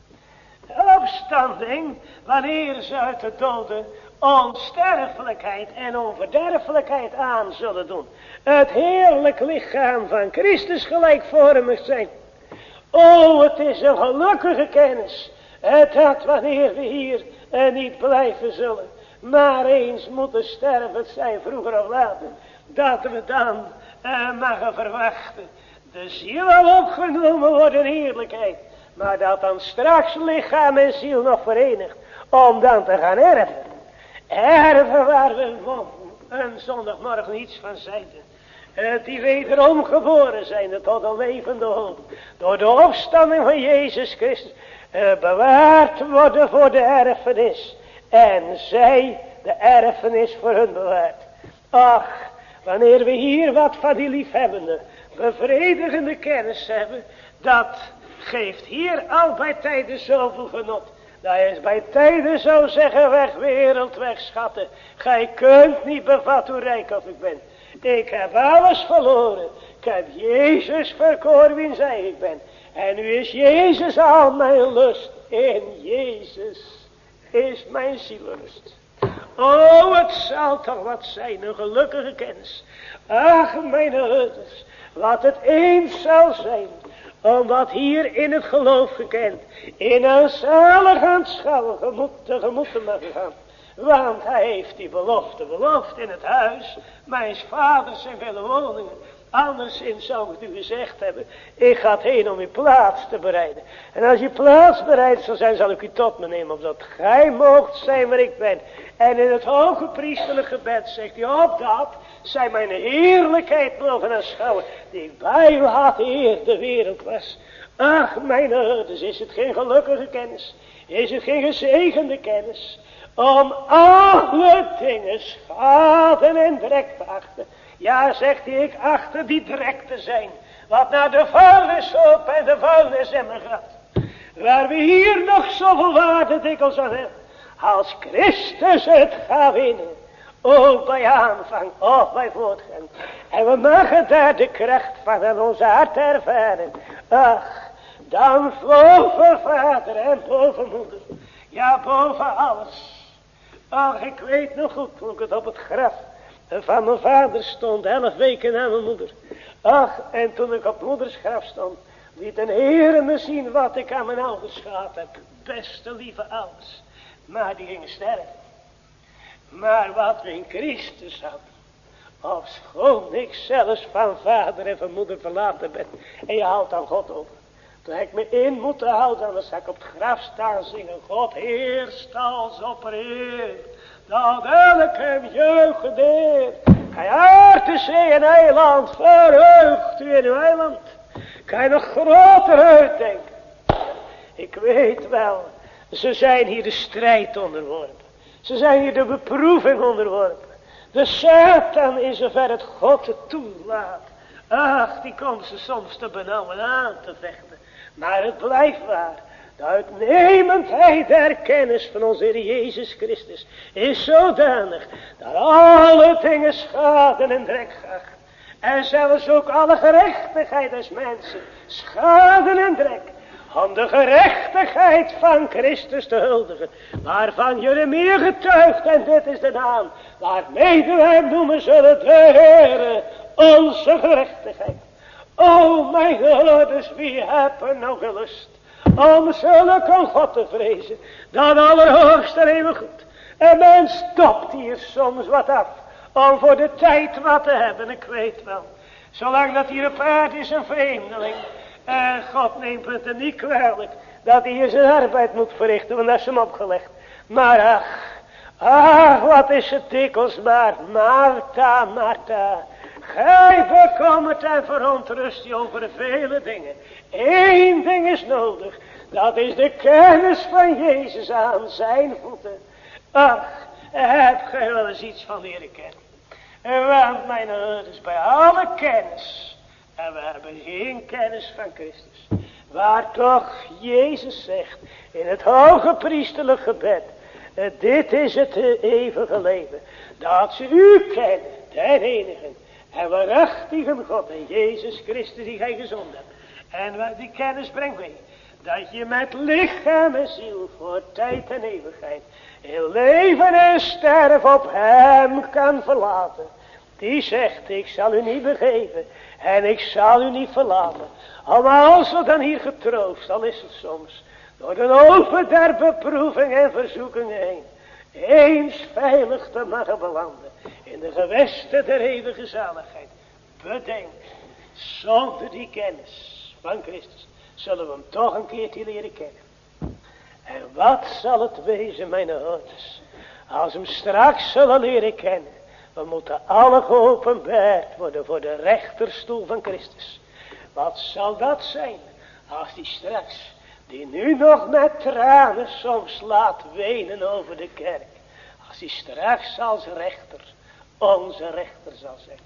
Opstanding, wanneer ze uit de doden onsterfelijkheid en onverderfelijkheid aan zullen doen. Het heerlijk lichaam van Christus gelijkvormig zijn. Oh, het is een gelukkige kennis. Dat wanneer we hier niet blijven zullen, maar eens moeten sterven, het zij vroeger of later, dat we dan mogen verwachten. De ziel al opgenomen wordt in heerlijkheid. Maar dat dan straks lichaam en ziel nog verenigt. Om dan te gaan erven. Erven waar we een zondagmorgen iets van zeiden. Die wederom geboren zijn tot een levende hoop. Door de opstanding van Jezus Christus. Bewaard worden voor de erfenis. En zij de erfenis voor hun bewaard. Ach, wanneer we hier wat van die liefhebbende, bevredigende kennis hebben. Dat geeft hier al bij tijden zoveel genot. Dat is bij tijden zo zeggen, weg wereld, weg schatten. Gij kunt niet bevatten hoe rijk of ik ben. Ik heb alles verloren. Ik heb Jezus verkoren wie zij ik ben. En nu is Jezus al mijn lust. In Jezus is mijn zielrust. Oh, het zal toch wat zijn, een gelukkige kennis. Ach, mijn ouders, wat het eens zal zijn. Om wat hier in het geloof gekend, in een zalig aanschouwen tegemoet te mogen gaan. Want hij heeft die belofte beloofd in het huis. Mijn vaders zijn vele woningen. Anderszins zou ik u gezegd hebben, ik ga heen om uw plaats te bereiden. En als je plaats bereid zal zijn, zal ik u tot me nemen, opdat gij moogt zijn waar ik ben. En in het hoge priesterlijk gebed zegt hij, opdat zij mijn heerlijkheid mogen aanschouwen, die ik bij u had eer de wereld was. Ach, mijn ouders, is het geen gelukkige kennis? Is het geen gezegende kennis? Om alle dingen schade en drek te achten. Ja, zegt hij, ik achter die drek te zijn. Wat naar de vuilnishoop en de vuilnisemmer gaat. Waar we hier nog zoveel waarde dikwijls aan hebben. Als Christus het gaat winnen. Ook bij aanvang, of bij voortgang. En we mogen daar de kracht van aan ons hart ervaren. Ach, dan boven vader en boven moeder. Ja, boven alles. Ach, ik weet nog goed toen ik het op het graf van mijn vader stond, 11 weken na mijn moeder. Ach, en toen ik op moeders graf stond, liet de Heere me zien wat ik aan mijn ouders gehad heb. Beste lieve ouders. Maar die gingen sterven. Maar wat we in Christus hadden, ofschoon ik zelfs van vader en van moeder verlaten ben, en je houdt aan God over. Toen heb ik me in moeten houden, anders zou ik op het graf staan zingen. God heerst als opper dat elk hem jeugd gedeert. Gij aarde, zee en eiland, verheugt u in uw eiland. Kan je nog groter uitdenken? Ik weet wel, ze zijn hier de strijd onderworpen. Ze zijn hier de beproeving onderworpen. De Satan, in zover het God het toelaat. Ach, die komt ze soms te benauwen aan te vechten. Maar het blijft waar. De uitnemendheid der kennis van onze Heer Jezus Christus is zodanig dat alle dingen schade en drek gaat. En zelfs ook alle gerechtigheid des mensen schade en drek. Om de gerechtigheid van Christus te huldigen. Waarvan Jeremia getuigt, en dit is de naam waarmee we hem noemen zullen, de Heere, onze gerechtigheid. O mijn ouders, wie hebben er nou gelust om zulke God te vrezen, dat allerhoogste en eeuwig goed. En men stopt hier soms wat af, om voor de tijd wat te hebben, ik weet wel. Zolang dat hier op aarde is een vreemdeling, en God neemt het er niet kwalijk, dat hij hier zijn arbeid moet verrichten, want dat is hem opgelegd. Maar ach, wat is het dikwijls maar, Martha, Martha. Gij bekommert en verontrust je over vele dingen. Eén ding is nodig. Dat is de kennis van Jezus aan zijn voeten. Ach, heb gij wel eens iets van leren kennen? Want mijn ouders, bij alle kennis. En we hebben geen kennis van Christus. Waar toch Jezus zegt in het hoge priesterlijk gebed. Dit is het eeuwige leven. Dat ze u kennen, den enige. En waarachtige God en Jezus Christus die gij gezonden hebt. En die kennis brengt mee. Dat je met lichaam en ziel voor tijd en eeuwigheid in leven en sterven op hem kan verlaten. Die zegt, ik zal u niet begeven en ik zal u niet verlaten. Maar als we dan hier getroost, al is het soms door de open der beproeving en verzoeking heen, eens veilig te mogen belanden in de gewesten der eeuwige zaligheid. Bedenk, zonder die kennis van Christus zullen we hem toch een keertje leren kennen. En wat zal het wezen, mijn ouders, als we hem straks zullen leren kennen. We moeten alle geopenbaard worden voor de rechterstoel van Christus. Wat zal dat zijn, als die straks, die nu nog met tranen soms laat wenen over de kerk, als die straks als rechter, onze rechter zal zijn.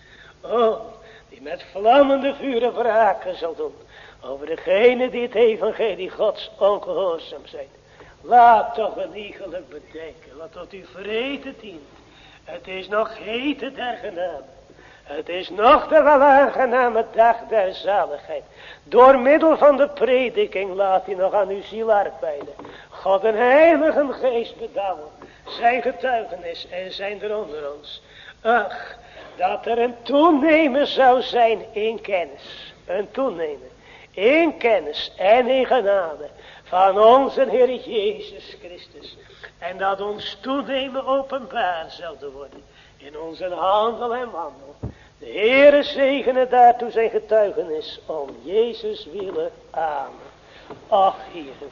Oh, die met vlammende vuren wraken zal doen over degene die het evangelie Gods ongehoorzaam zijn. Laat toch een iegelijk bedenken wat tot uw vrede dient. Het is nog hete der genade. Het is nog de welaangename dag der zaligheid. Door middel van de prediking laat hij nog aan uw ziel arbeiden. God een heilige geest bedouwen. Zijn getuigenis en zijn er onder ons. Ach, dat er een toenemen zou zijn in kennis. Een toenemen in kennis en in genade van onze Heer Jezus Christus. En dat ons toenemen openbaar zouden worden in onze handel en wandel. De Heere zegene daartoe zijn getuigenis om Jezus willen. Amen. Ach, Heere,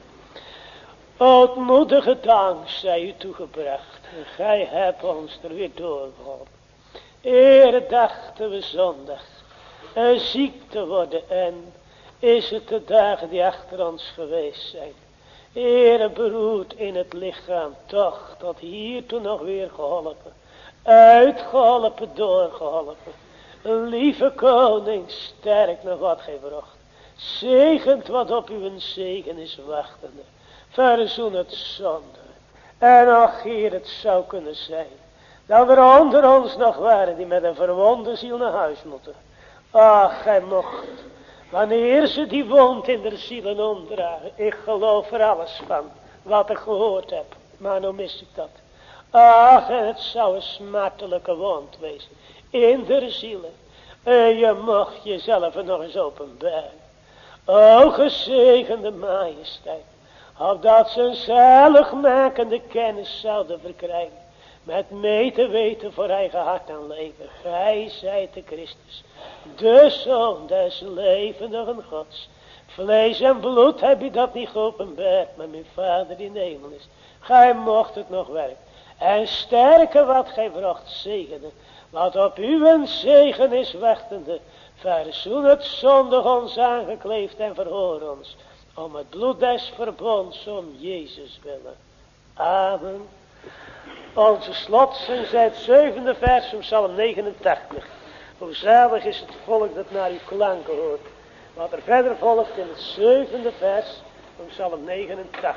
ootmoedige dank zij u toegebracht. Gij hebt ons er weer doorgeholpen. Heere, dachten we zondag ziek te worden en is het de dagen die achter ons geweest zijn. Heere, beroerd in het lichaam, toch tot hiertoe nog weer geholpen. Uitgeholpen, doorgeholpen. Lieve koning, sterk nog wat gij bracht. Zegent wat op uw zegen is wachtende. Verzoen het zonde. En ach, Heer, het zou kunnen zijn dat er onder ons nog waren die met een verwonde ziel naar huis moeten. Ach, gij mocht, wanneer ze die wond in de zielen omdragen. Ik geloof er alles van wat ik gehoord heb. Maar nou mis ik dat. Ach, en het zou een smartelijke wond wezen in de zielen. En je mocht jezelf er nog eens openbaren. O gezegende majesteit, opdat ze een zaligmakende kennis zouden verkrijgen. Met mee te weten voor eigen hart en leven. Gij zijt de Christus, de Zoon des levendigen Gods. Vlees en bloed heb je dat niet geopenbaard, maar mijn Vader die in de hemel is. Gij mocht het nog werken. En sterke wat gij bracht zegenen. Wat op uw zegen is wachtende. Verzoen het zondig ons aangekleefd en verhoor ons. Om het bloed des verbonds om Jezus willen. Amen. Onze slotzing is het 7e vers van Psalm 89. Hoe zalig is het volk dat naar uw klanken hoort. Wat er verder volgt in het 7e vers van Psalm 89.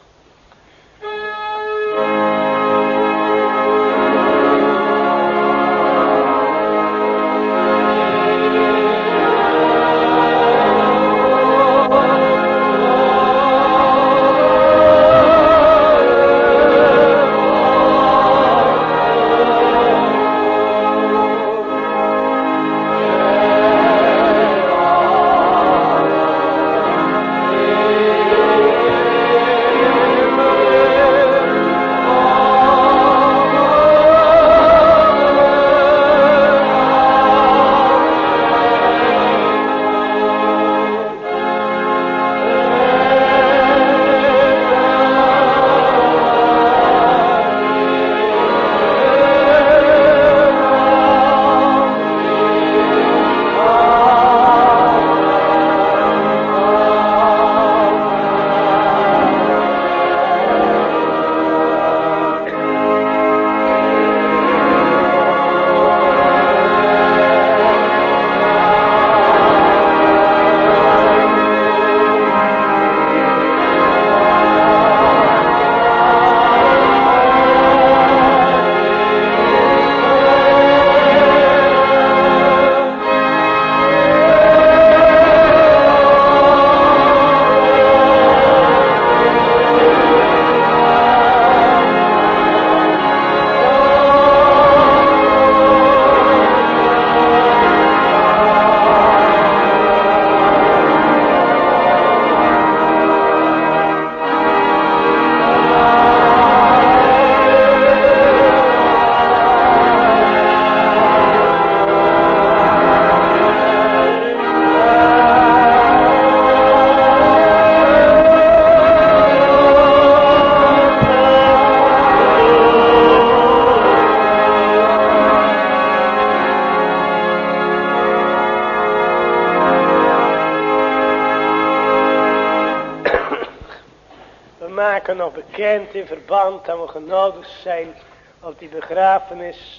Nog bekend in verband dat we genodigd zijn op die begrafenis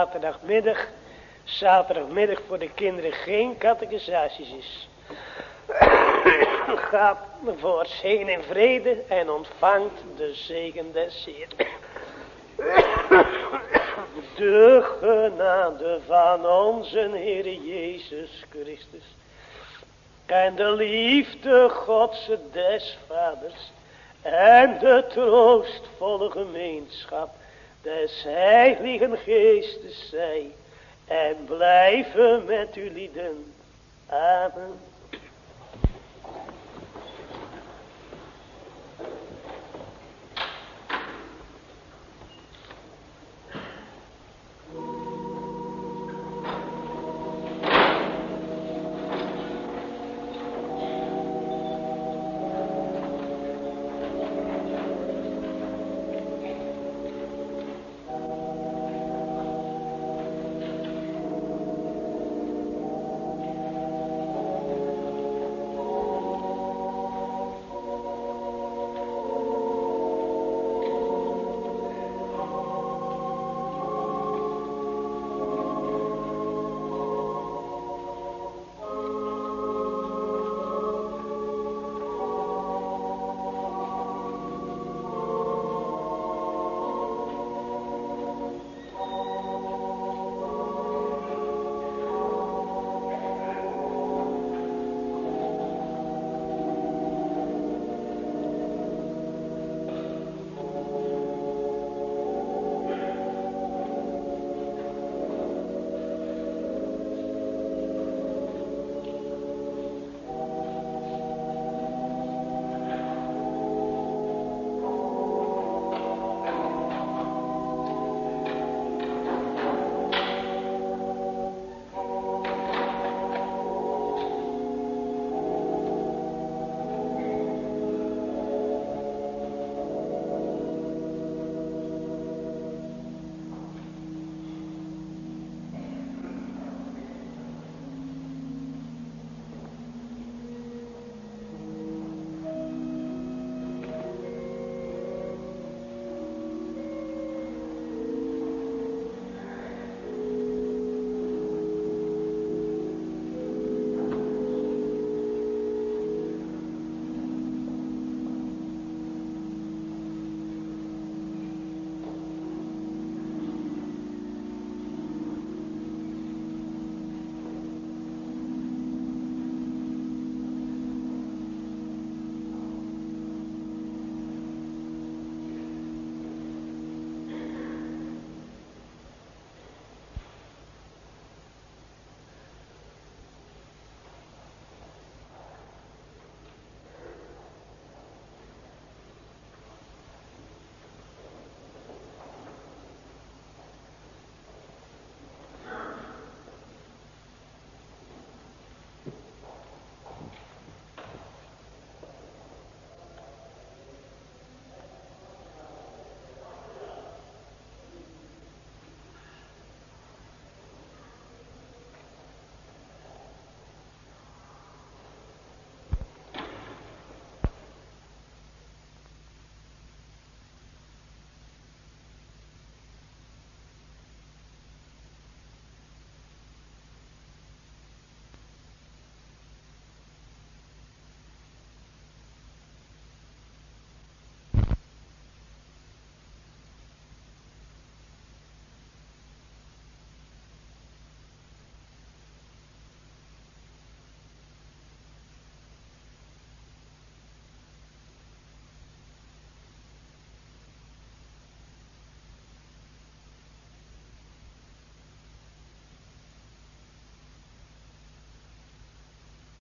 zaterdagmiddag voor de kinderen geen catechisaties is. Gaat voorts heen in vrede en ontvangt de zegen des Heeren. De genade van onze Heer Jezus Christus en de liefde Gods des Vaders en de troostvolle gemeenschap des Heiligen Geestes zij en blijven met u lieden. Amen.